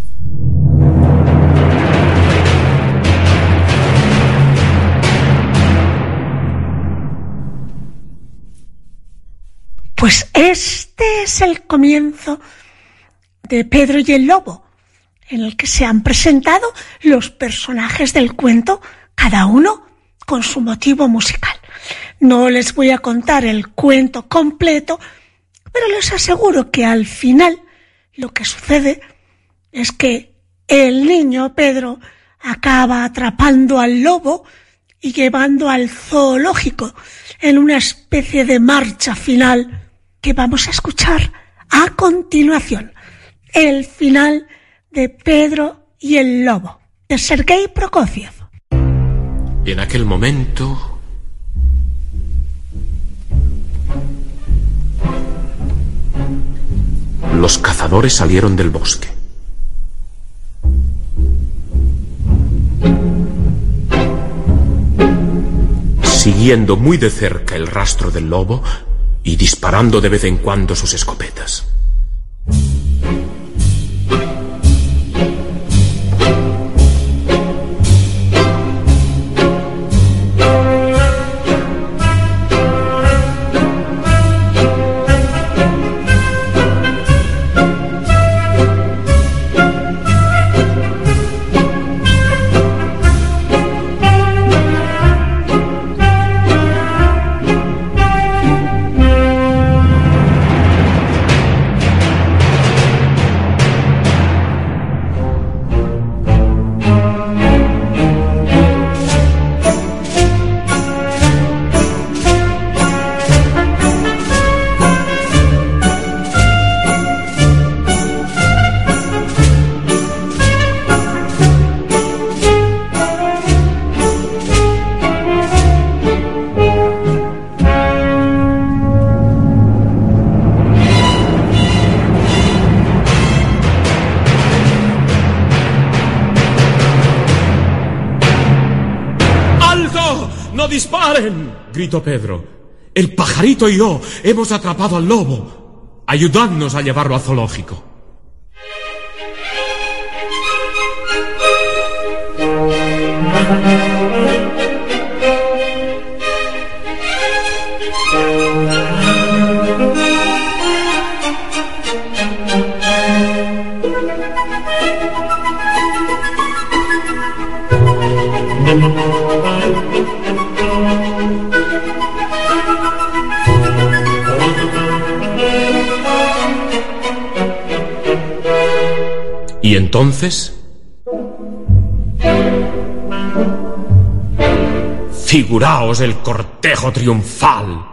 Pues este es el comienzo de Pedro y el Lobo, en el que se han presentado los personajes del cuento, cada uno con su motivo musical. No les voy a contar el cuento completo, pero les aseguro que al final lo que sucede es que el niño Pedro acaba atrapando al lobo y llevando al zoológico en una especie de marcha final que vamos a escuchar a continuación. El final de Pedro y el lobo, de Sergei Prokofiev. Y en aquel momento... los cazadores salieron del bosque. Siguiendo muy de cerca el rastro del lobo y disparando de vez en cuando sus escopetas. ¡Disparen! Gritó Pedro. El pajarito y yo hemos atrapado al lobo. Ayudadnos a llevarlo al zoológico. ¿Y entonces? Figuraos el cortejo triunfal.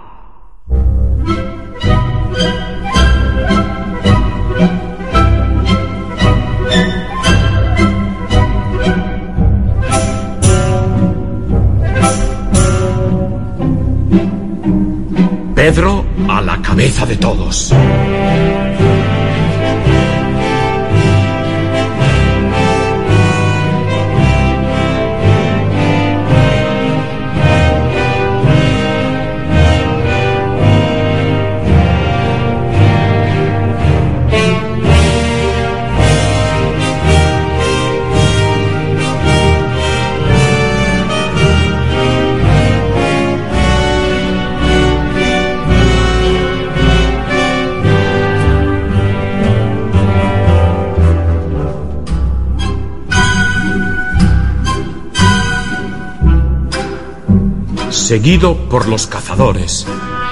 Pedro a la cabeza de todos. Seguido por los cazadores.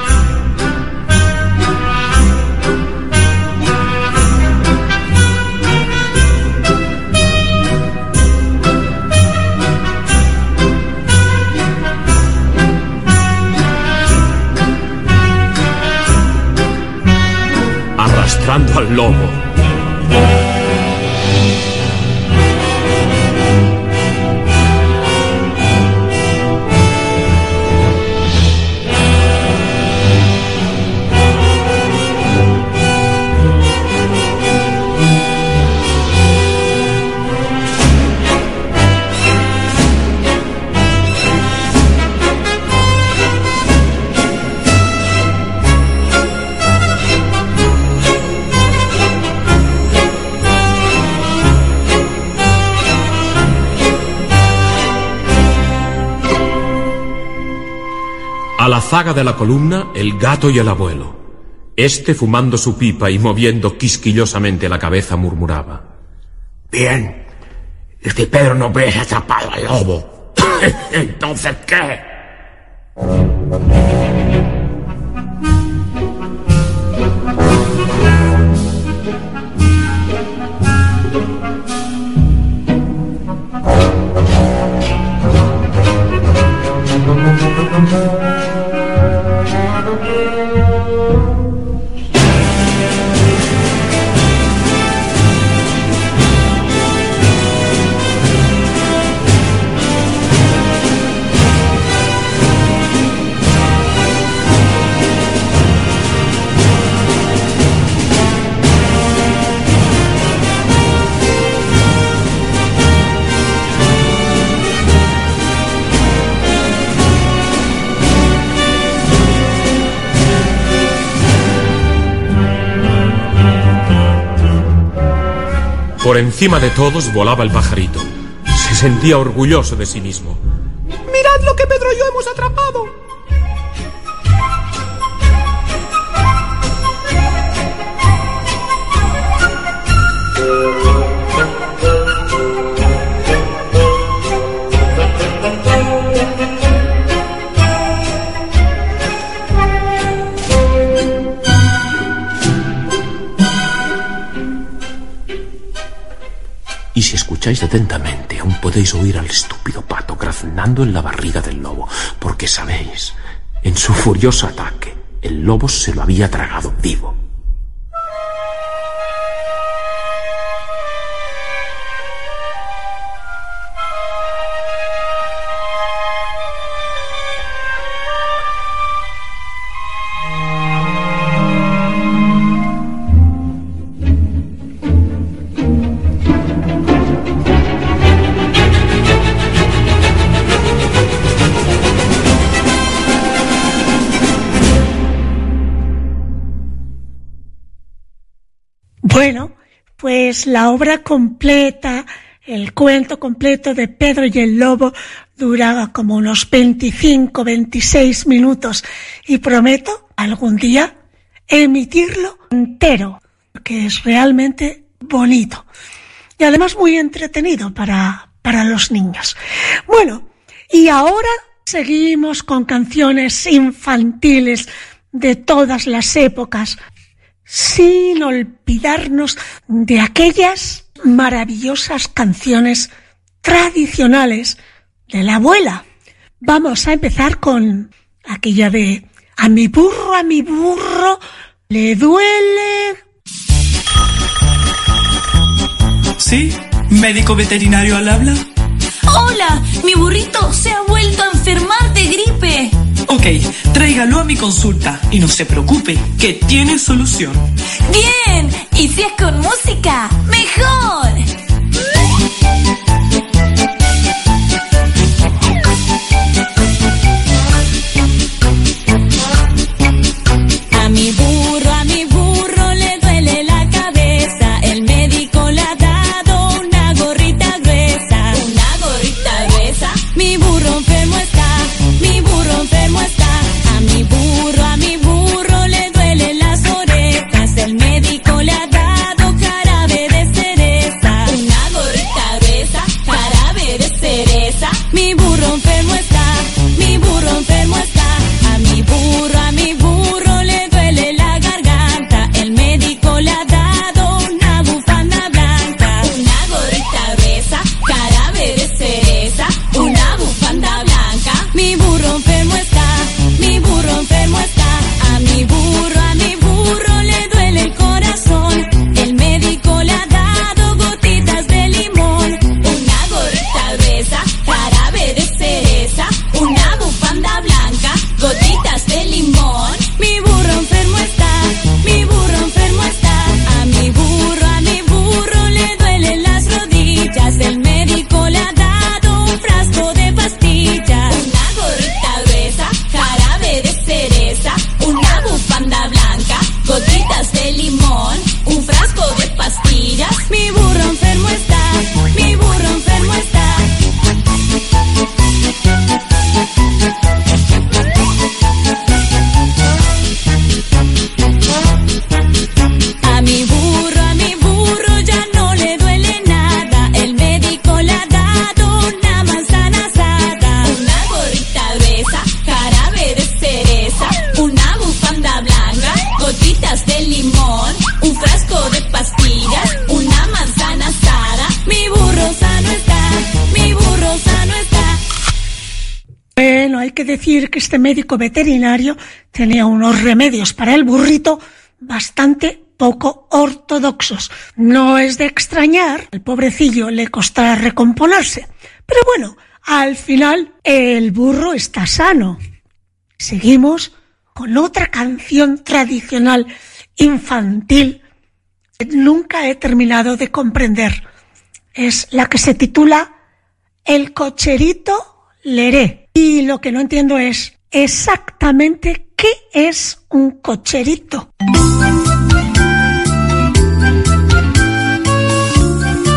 Arrastrando al lobo. A la zaga de la columna, el gato y el abuelo. Este, fumando su pipa y moviendo quisquillosamente la cabeza, murmuraba: Bien, este Pedro no hubiese atrapado al lobo. ¿Entonces qué? Por encima de todos volaba el pajarito. Se sentía orgulloso de sí mismo. ¡Mirad lo que Pedro y yo hemos atrapado! Y si escucháis atentamente, aún podéis oír al estúpido pato graznando en la barriga del lobo, porque sabéis, en su furioso ataque, el lobo se lo había tragado vivo. Bueno, pues la obra completa, el cuento completo de Pedro y el Lobo duraba como unos veinticinco, veintiséis minutos y prometo algún día emitirlo entero, que es realmente bonito y además muy entretenido para, para los niños. Bueno, y ahora seguimos con canciones infantiles de todas las épocas, sin olvidarnos de aquellas maravillosas canciones tradicionales de la abuela. Vamos a empezar con aquella de a mi burro, a mi burro, le duele. ¿Sí? ¿Médico veterinario al habla? ¡Hola! Mi burrito se ha vuelto a enfermar de gripe. Ok, tráigalo a mi consulta y no se preocupe, que tiene solución. ¡Bien! Y si es con música, ¡mejor! A mi burro, a mi burro le duele la cabeza. El médico le ha dado una gorrita gruesa. Una gorrita gruesa. Mi burro enfermo está, mi burro enfermo está. A mi burro, a mi burro le duelen las orejas. El médico le ha dado jarabe de cereza. Una gorrita gruesa, jarabe de cereza. Mi burro enfermo está, mi burro enfermo está. A mi burro, a mi burro le duele la garganta. El médico le ha dado una bufanda blanca. Una gorrita gruesa, jarabe de cereza. Una bufanda blanca. Mi burro enfermo está, mi burro enfermo está. A mi burro, a mi burro le duele el corazón. El médico le ha dado gotitas de limón. Una gorrita gruesa, jarabe de cereza. Una bufanda blanca, gotitas de limón. Mi burro enfermo está, mi burro enfermo está. A mi burro, a mi burro le duelen las rodillas. El médico le ha dado un frasco de pastillas. Una gorrita gruesa, jarabe de cereza. Una bufanda blanca, gotitas de limón. Un frasco de pastillas. Mi burro enfermo está, mi burro enfermo está. A mi burro, a mi burro ya no le duele nada. El médico le ha dado una manzana asada. Una gorrita gruesa, jarabe de cereza. Una bufanda blanca, gotitas de limón. Un frasco de pastillas, una manzana asada. Mi burro sano está, mi burro sano está. Bueno, hay que decir que este médico veterinario tenía unos remedios para el burrito bastante poco ortodoxos. No es de extrañar, al pobrecillo le costará recomponerse. Pero bueno, al final el burro está sano. Seguimos con otra canción tradicional infantil que nunca he terminado de comprender. Es la que se titula El cocherito leré. Y lo que no entiendo es exactamente qué es un cocherito.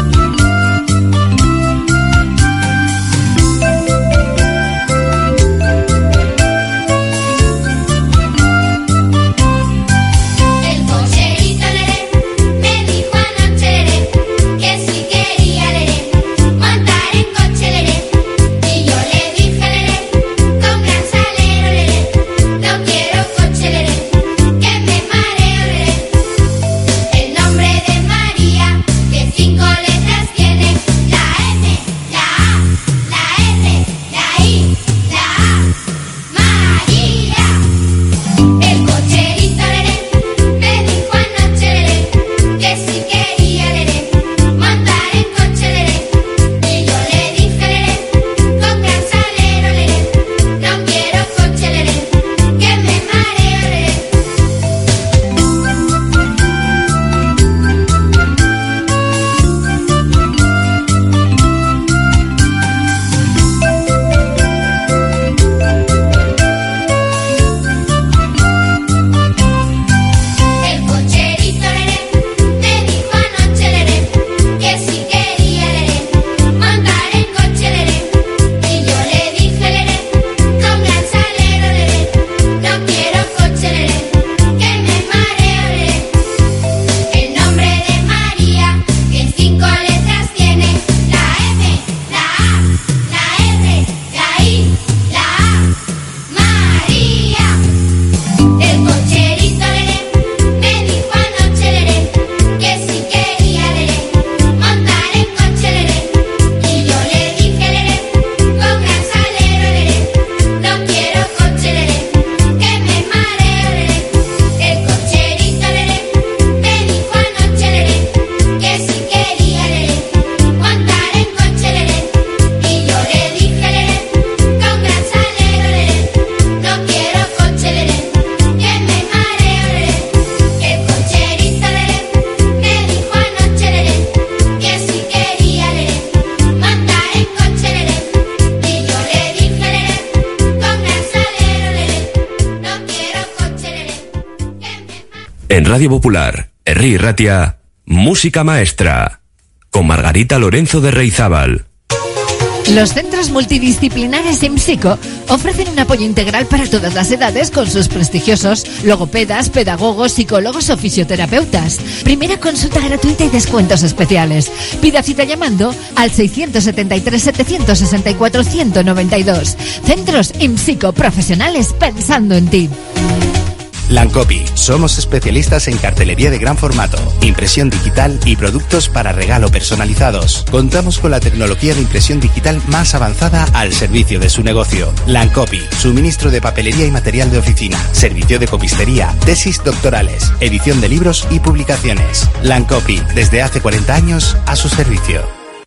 En Radio Popular, Herri Ratia, Música Maestra, con Margarita Lorenzo de Reizábal. Los centros multidisciplinares IMSICO ofrecen un apoyo integral para todas las edades con sus prestigiosos logopedas, pedagogos, psicólogos o fisioterapeutas. Primera consulta gratuita y descuentos especiales. Pida cita llamando al seiscientos setenta y tres, setecientos sesenta y cuatro, ciento noventa y dos. Centros IMSICO, profesionales pensando en ti. Lancopy. Somos especialistas en cartelería de gran formato, impresión digital y productos para regalo personalizados. Contamos con la tecnología de impresión digital más avanzada al servicio de su negocio. Lancopy. Suministro de papelería y material de oficina. Servicio de copistería. Tesis doctorales. Edición de libros y publicaciones. Lancopy. Desde hace cuarenta años a su servicio.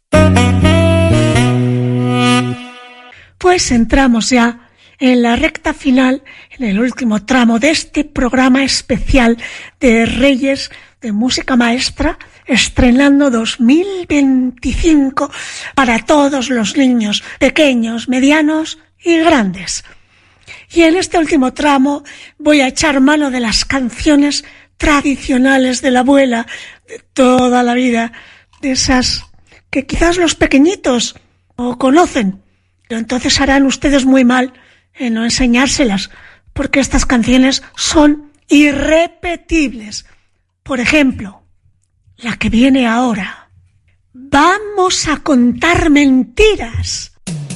Pues entramos ya en la recta final, en el último tramo de este programa especial de Reyes de Música Maestra, estrenando dos mil veinticinco para todos los niños, pequeños, medianos y grandes. Y en este último tramo voy a echar mano de las canciones tradicionales de la abuela de toda la vida, de esas que quizás los pequeñitos no conocen, pero entonces harán ustedes muy mal en no enseñárselas, porque estas canciones son irrepetibles. Por ejemplo, la que viene ahora. Vamos a contar mentiras.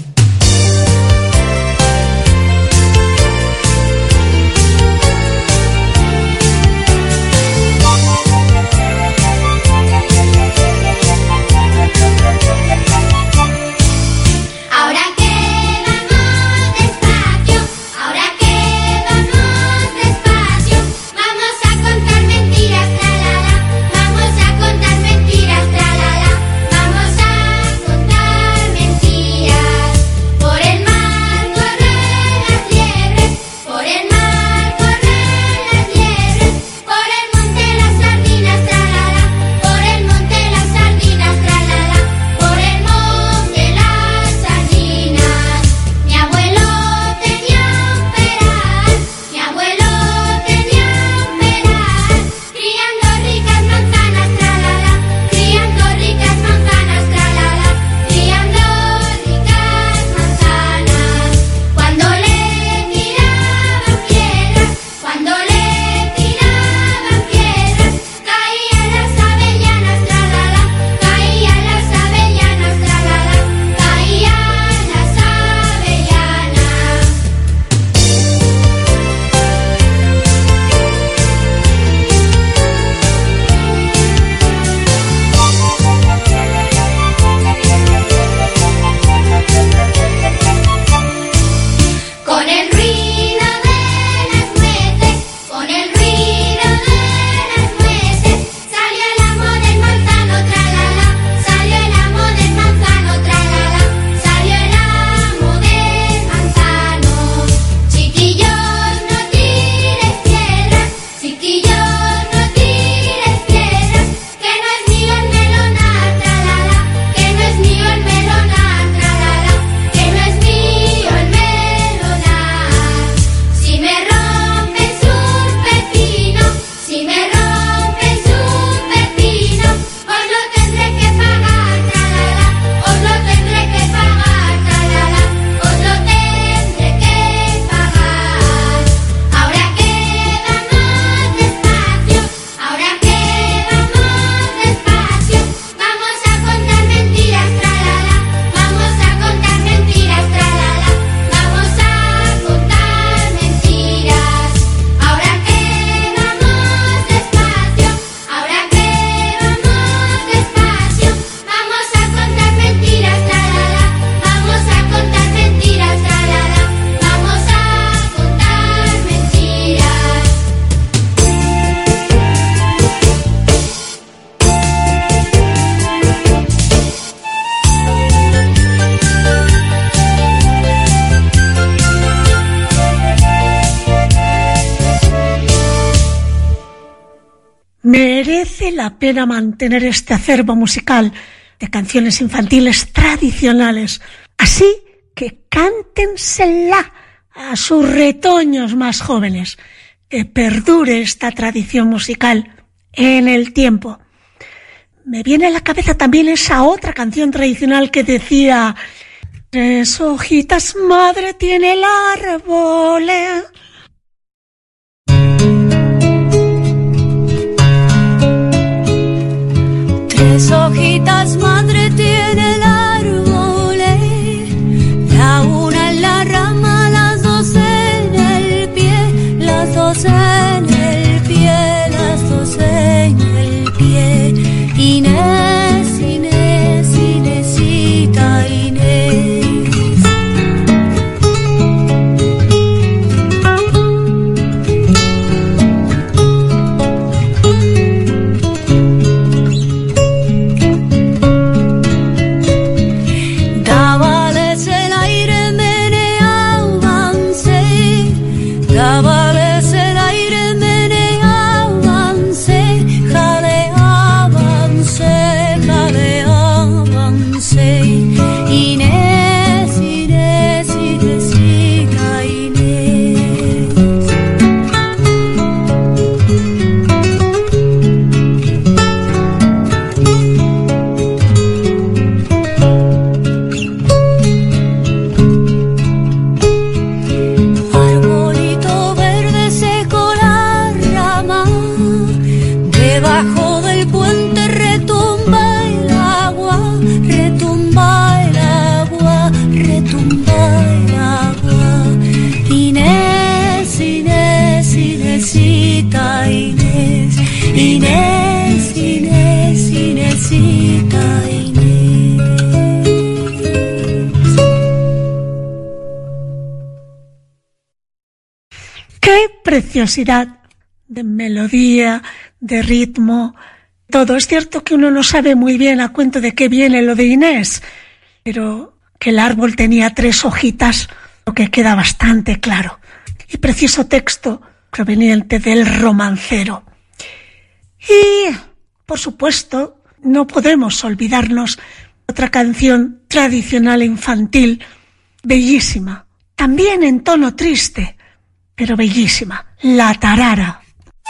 Merece la pena mantener este acervo musical de canciones infantiles tradicionales, así que cántensela a sus retoños más jóvenes, que perdure esta tradición musical en el tiempo. Me viene a la cabeza también esa otra canción tradicional que decía: tres hojitas madre tiene el árbol. ¿eh? Tres hojitas madre tiene el árbol, eh. La una en la rama, las dos en el pie, las dos en el pie, las dos en el pie. Inés, Inés, Inésita, Inés. Dábales el aire, meneábanse, dábales el aire, meneábanse, jaleábanse, jaleábanse. Inés, Inés, Inésita, Inés. Arbolito verde seco la rama, debajo del puente retumba el agua, retumba el agua, retumba el agua. Inés, Inés, Inésita, Inés. Inés, Inés, Inésita, Inés. ¡Qué preciosidad de melodía, de ritmo! Todo es cierto que uno no sabe muy bien a cuento de qué viene lo de Inés, pero que el árbol tenía tres hojitas, lo que queda bastante claro. Y preciso texto proveniente del romancero. Y, por supuesto, no podemos olvidarnos de otra canción tradicional infantil, bellísima, también en tono triste, pero bellísima, La Tarara.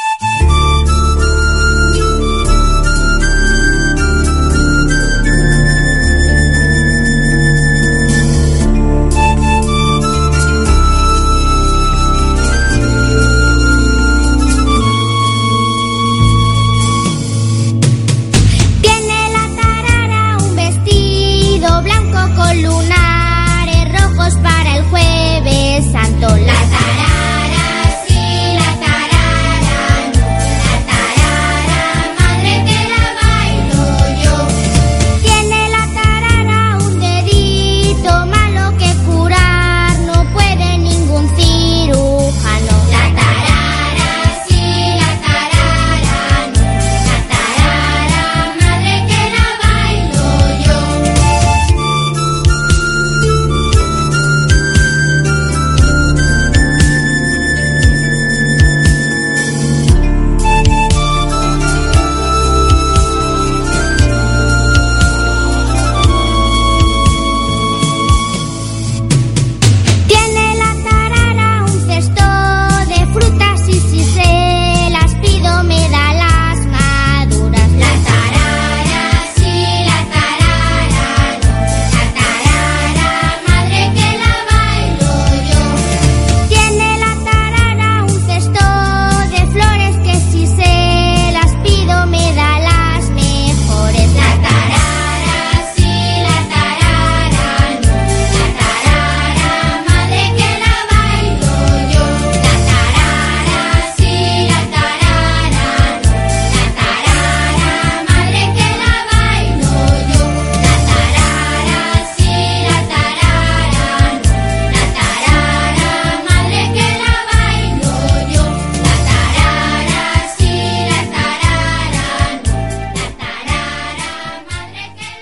Tiene la tarara un vestido blanco con lunares rojos para el Jueves Santo. La tarara, sí, la tarara, no, la tarara, madre que la bailo yo. Tiene la tarara un dedito malo que curar no puede ningún cirujano. La tarara, sí, la tarara, no, la tarara, madre que la bailo yo. Tiene la tarara un cesto de frutas y si se las pido me da las maduras. La tarara, sí, la tarara, no, la tarara, madre que la bailo yo. Tiene la tarara un cesto de flores que si se las pido me da las mejores. La tarara, sí, la tarara, no, la tarara, madre que la bailo yo. La tarara, sí, la tarara, no, la tarara, madre que la bailo yo. La tarara, sí, la tarara, no, la tarara, madre que la bailo yo. La tarara, sí, la tarara, no, la tarara, madre que la.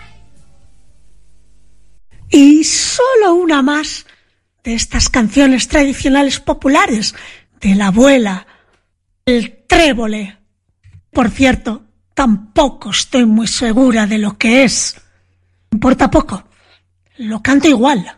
Y solo una más de estas canciones tradicionales populares de la abuela, el trébole. Por cierto, tampoco estoy muy segura de lo que es. Importa poco, lo canto igual.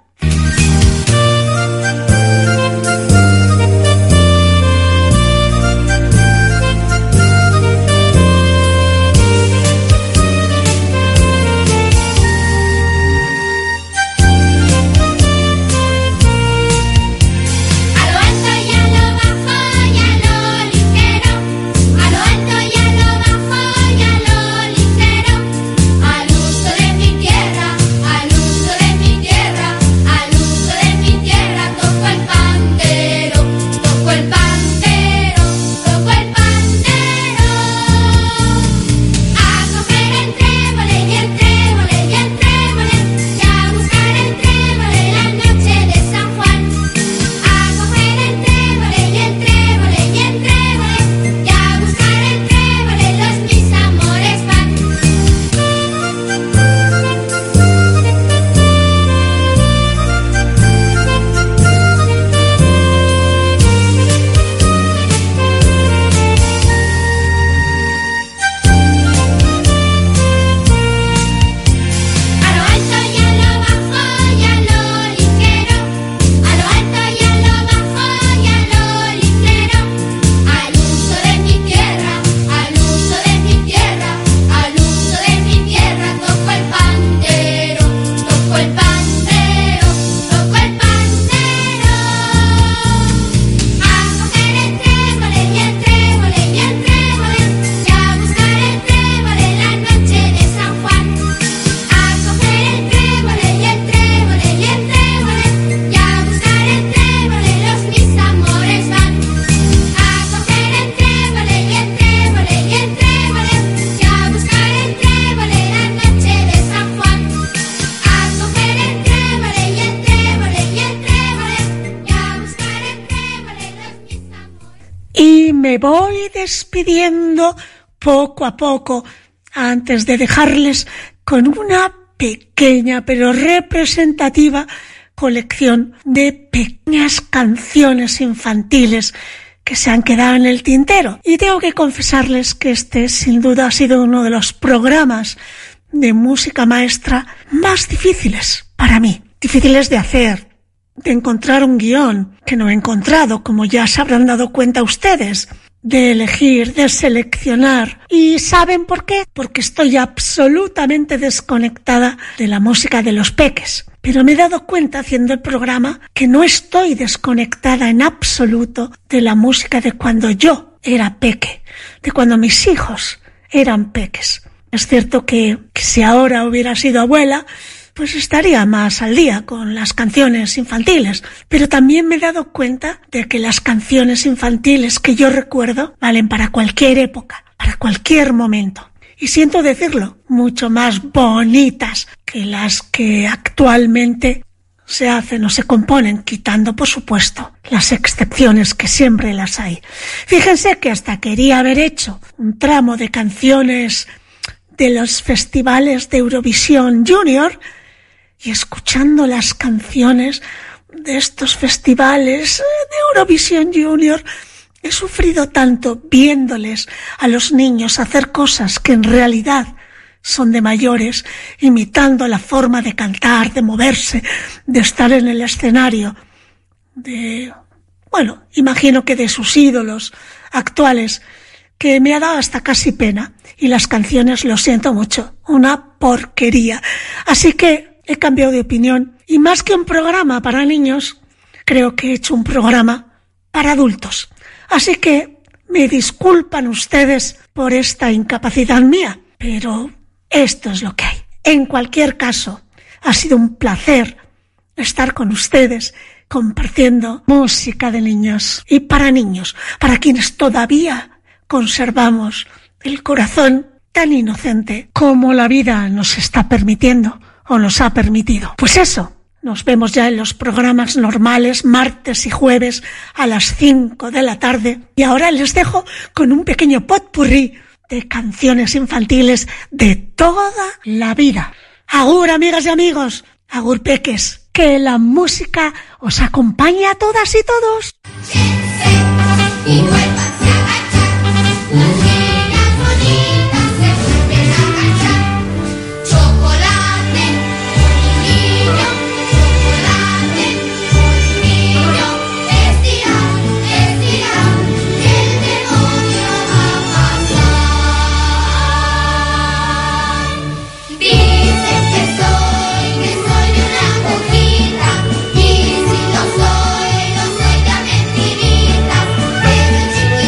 despidiendo poco a poco antes de dejarles con una pequeña pero representativa colección de pequeñas canciones infantiles que se han quedado en el tintero. Y tengo que confesarles que este sin duda ha sido uno de los programas de música maestra más difíciles para mí. Difíciles de hacer, de encontrar un guión que no he encontrado, como ya se habrán dado cuenta ustedes, de elegir, de seleccionar. ¿Y saben por qué? Porque estoy absolutamente desconectada de la música de los peques. Pero me he dado cuenta haciendo el programa que no estoy desconectada en absoluto de la música de cuando yo era peque, de cuando mis hijos eran peques. Es cierto que, que si ahora hubiera sido abuela, pues estaría más al día con las canciones infantiles. Pero también me he dado cuenta de que las canciones infantiles que yo recuerdo valen para cualquier época, para cualquier momento. Y siento decirlo, mucho más bonitas que las que actualmente se hacen o se componen, quitando, por supuesto, las excepciones que siempre las hay. Fíjense que hasta quería haber hecho un tramo de canciones de los festivales de Eurovisión Junior, y escuchando las canciones de estos festivales de Eurovisión Junior, he sufrido tanto viéndoles a los niños hacer cosas que en realidad son de mayores, imitando la forma de cantar, de moverse, de estar en el escenario, de, bueno, imagino que de sus ídolos actuales, que me ha dado hasta casi pena. Y las canciones, lo siento mucho, una porquería. Así que he cambiado de opinión y más que un programa para niños, creo que he hecho un programa para adultos. Así que me disculpan ustedes por esta incapacidad mía, pero esto es lo que hay. En cualquier caso, ha sido un placer estar con ustedes compartiendo música de niños y para niños, para quienes todavía conservamos el corazón tan inocente como la vida nos está permitiendo o nos ha permitido. Pues eso, nos vemos ya en los programas normales, martes y jueves a las cinco de la tarde. Y ahora les dejo con un pequeño potpourri de canciones infantiles de toda la vida. Agur, amigas y amigos, agur, peques, que la música os acompañe a todas y todos. Chiquitita, pero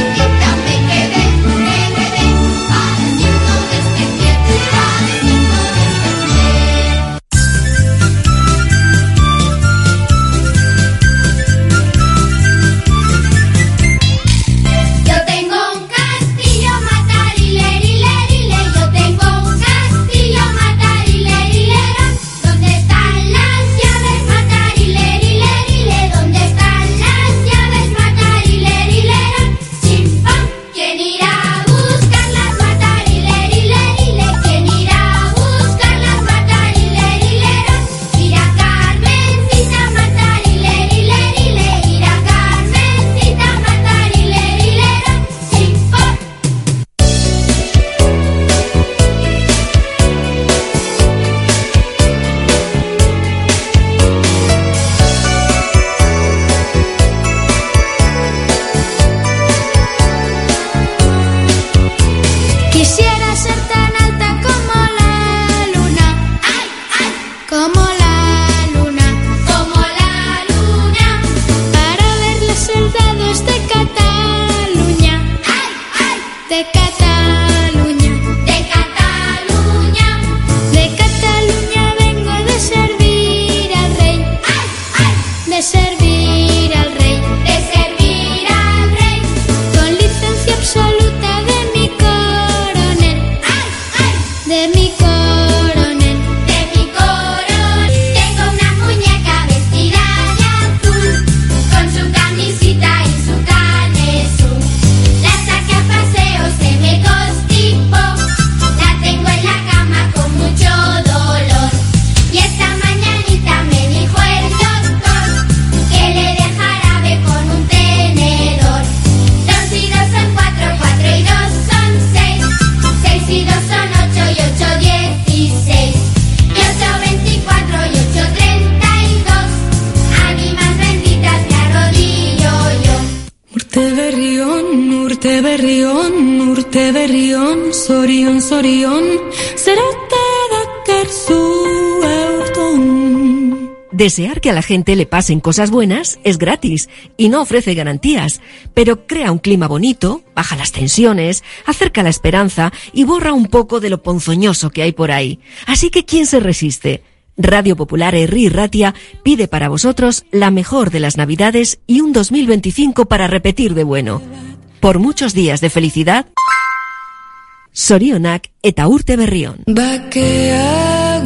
Urte berrion, urte berrion, urte berrion, zorion, zorion, zerote dakerzu eurton. Desear que a la gente le pasen cosas buenas es gratis y no ofrece garantías, pero crea un clima bonito, baja las tensiones, acerca la esperanza y borra un poco de lo ponzoñoso que hay por ahí. Así que ¿quién se resiste? Radio Popular Herri Ratia pide para vosotros la mejor de las Navidades y un dos mil veinticinco para repetir de bueno. Por muchos días de felicidad, Sorionak eta urte berrion. Bakea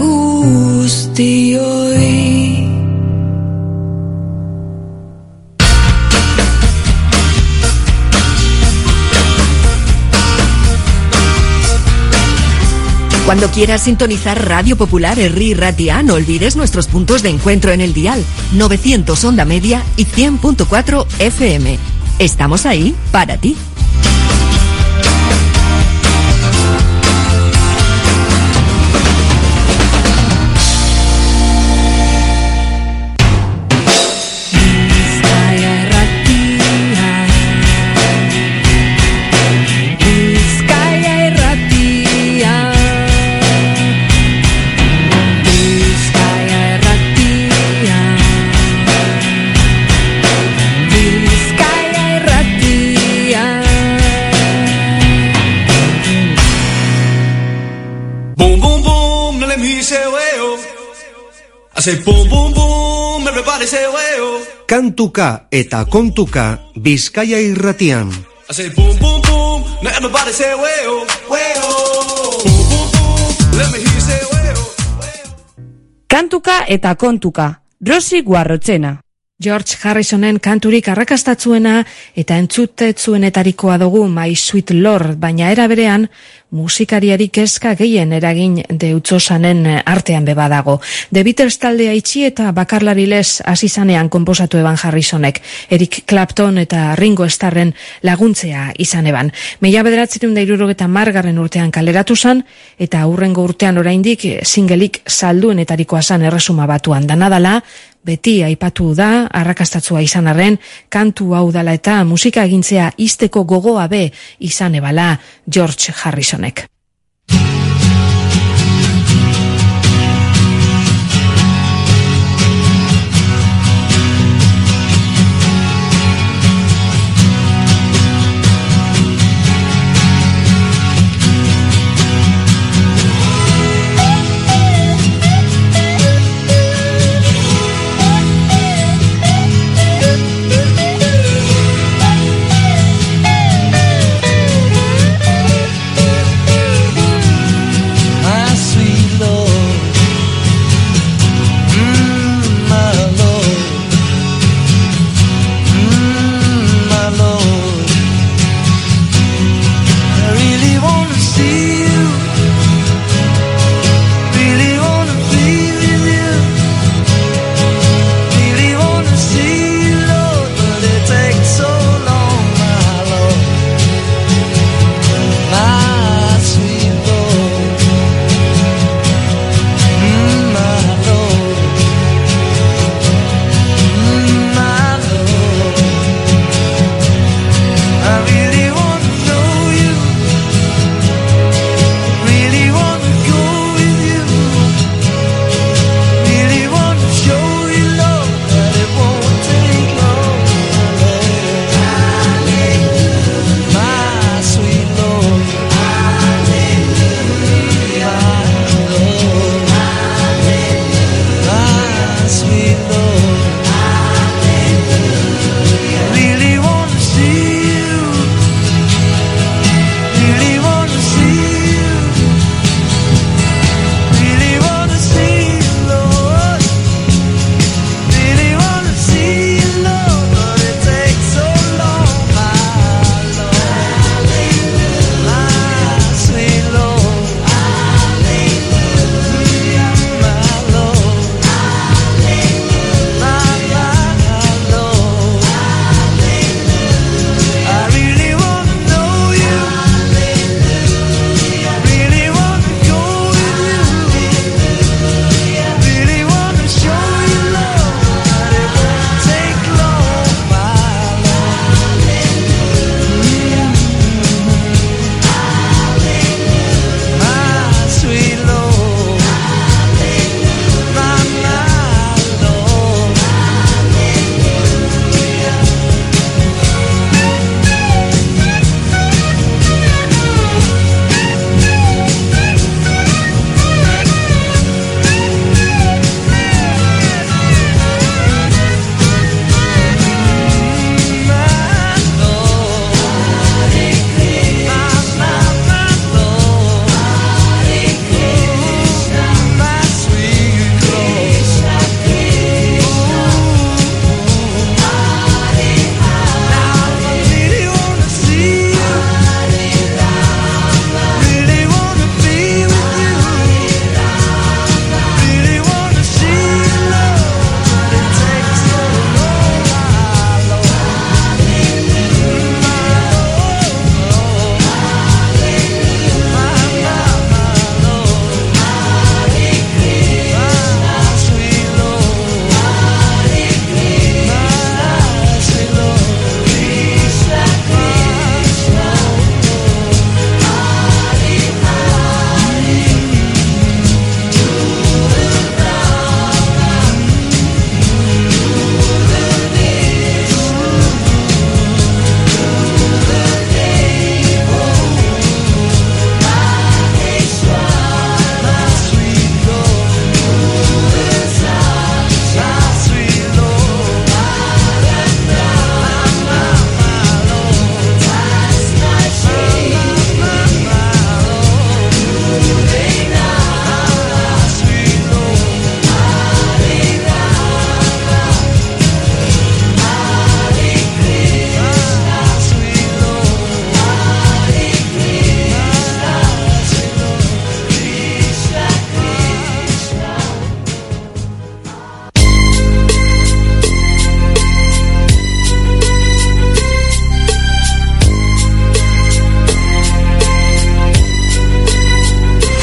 guztioi. Cuando quieras sintonizar Radio Popular Herri Ratia, no olvides nuestros puntos de encuentro en el dial, novecientos onda media y cien punto cuatro F M. Estamos ahí para ti. Hace pum pum pum, everybody say weo. Kantuka eta kontuka Bizkaia irratian. Hace pum pum pum, now everybody say weo, weo. Pum pum pum, let me hear you say weo. Kantuka eta kontuka, Rosi Guarrochena. George Harrisonen kanturik arrakastatzuena eta entzutetzuenetarikoa dugu My Sweet Lord, baina era berean musikariari kezka gehien eragin deutsosanen artean beba dago. The Beatles taldea itxi eta bakarlari lez hasizanean konposatu eban Harrisonek, Eric Clapton eta Ringo Starren laguntzea izan eban. Mila bederatzerun da irurogeta margarren urtean kaleratu zan, eta aurrengo urtean oraindik singelik salduenetarikoa zan erresuma batuan. Danadala, beti aipatu da, arrakastatzua izan arren, kantu hau dala eta musika egintzea izteko gogoa be izan ebala George Harrisonek.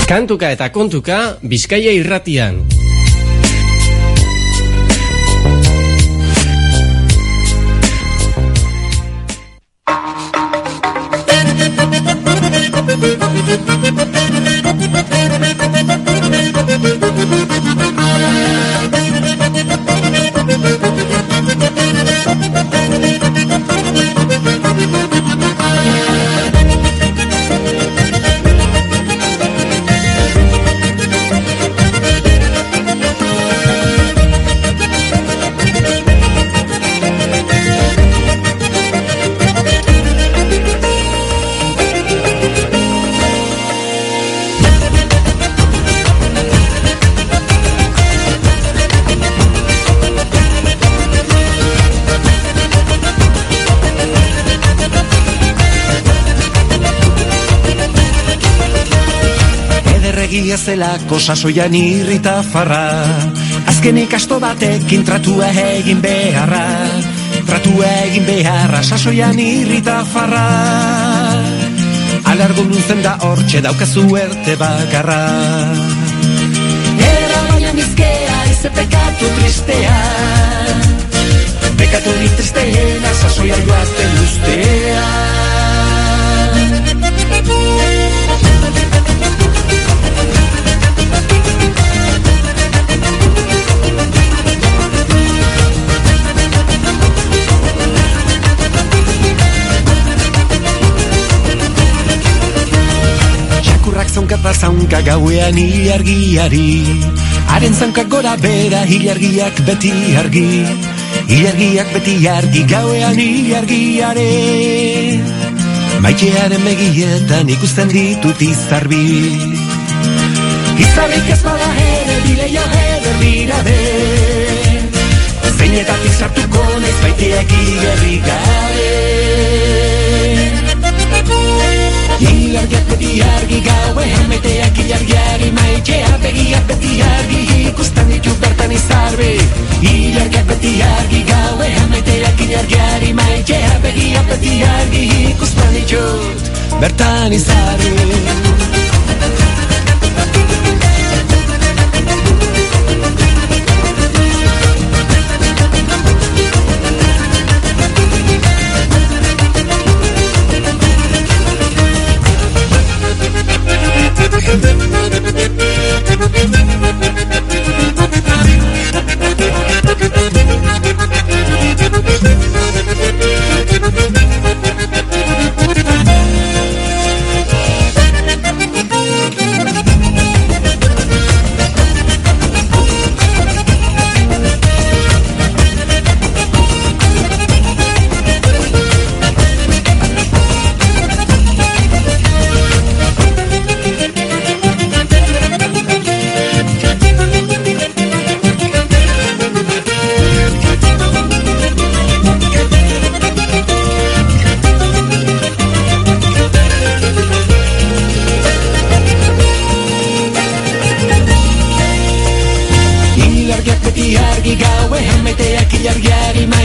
Kantuka eta kontuka Bizkaia irratian. Zelako sasoian irrita farra, azkenik asto batekin tratua egin beharra, tratua egin beharra sasoian irrita farra. Alargo luzen da hortxe daukazu erte bakarra. Era baina nizkea ize pekatu tristea, pekatu ni tristeena sasoia joaten ustea. Zaunka zaunka gauean ilargiari, haren zaunkak gora bera ilargiak beti argi, ilargiak beti argi gauean ilargiare. Maitearen begietan ikusten ditut izarbi, izarrik ez bada ere bileia eder dira be, zeinetatik sartuko naiz baiteak igerri gabe. Ilargiak beti argi gauean meteak ilargiari, maiteak begiak beti argi ikusten ditut bertan izarbi. Ilargiak beti argi gauean meteak ilargiari, maiteak begiak beti argi ikusten ditut bertan izarbi.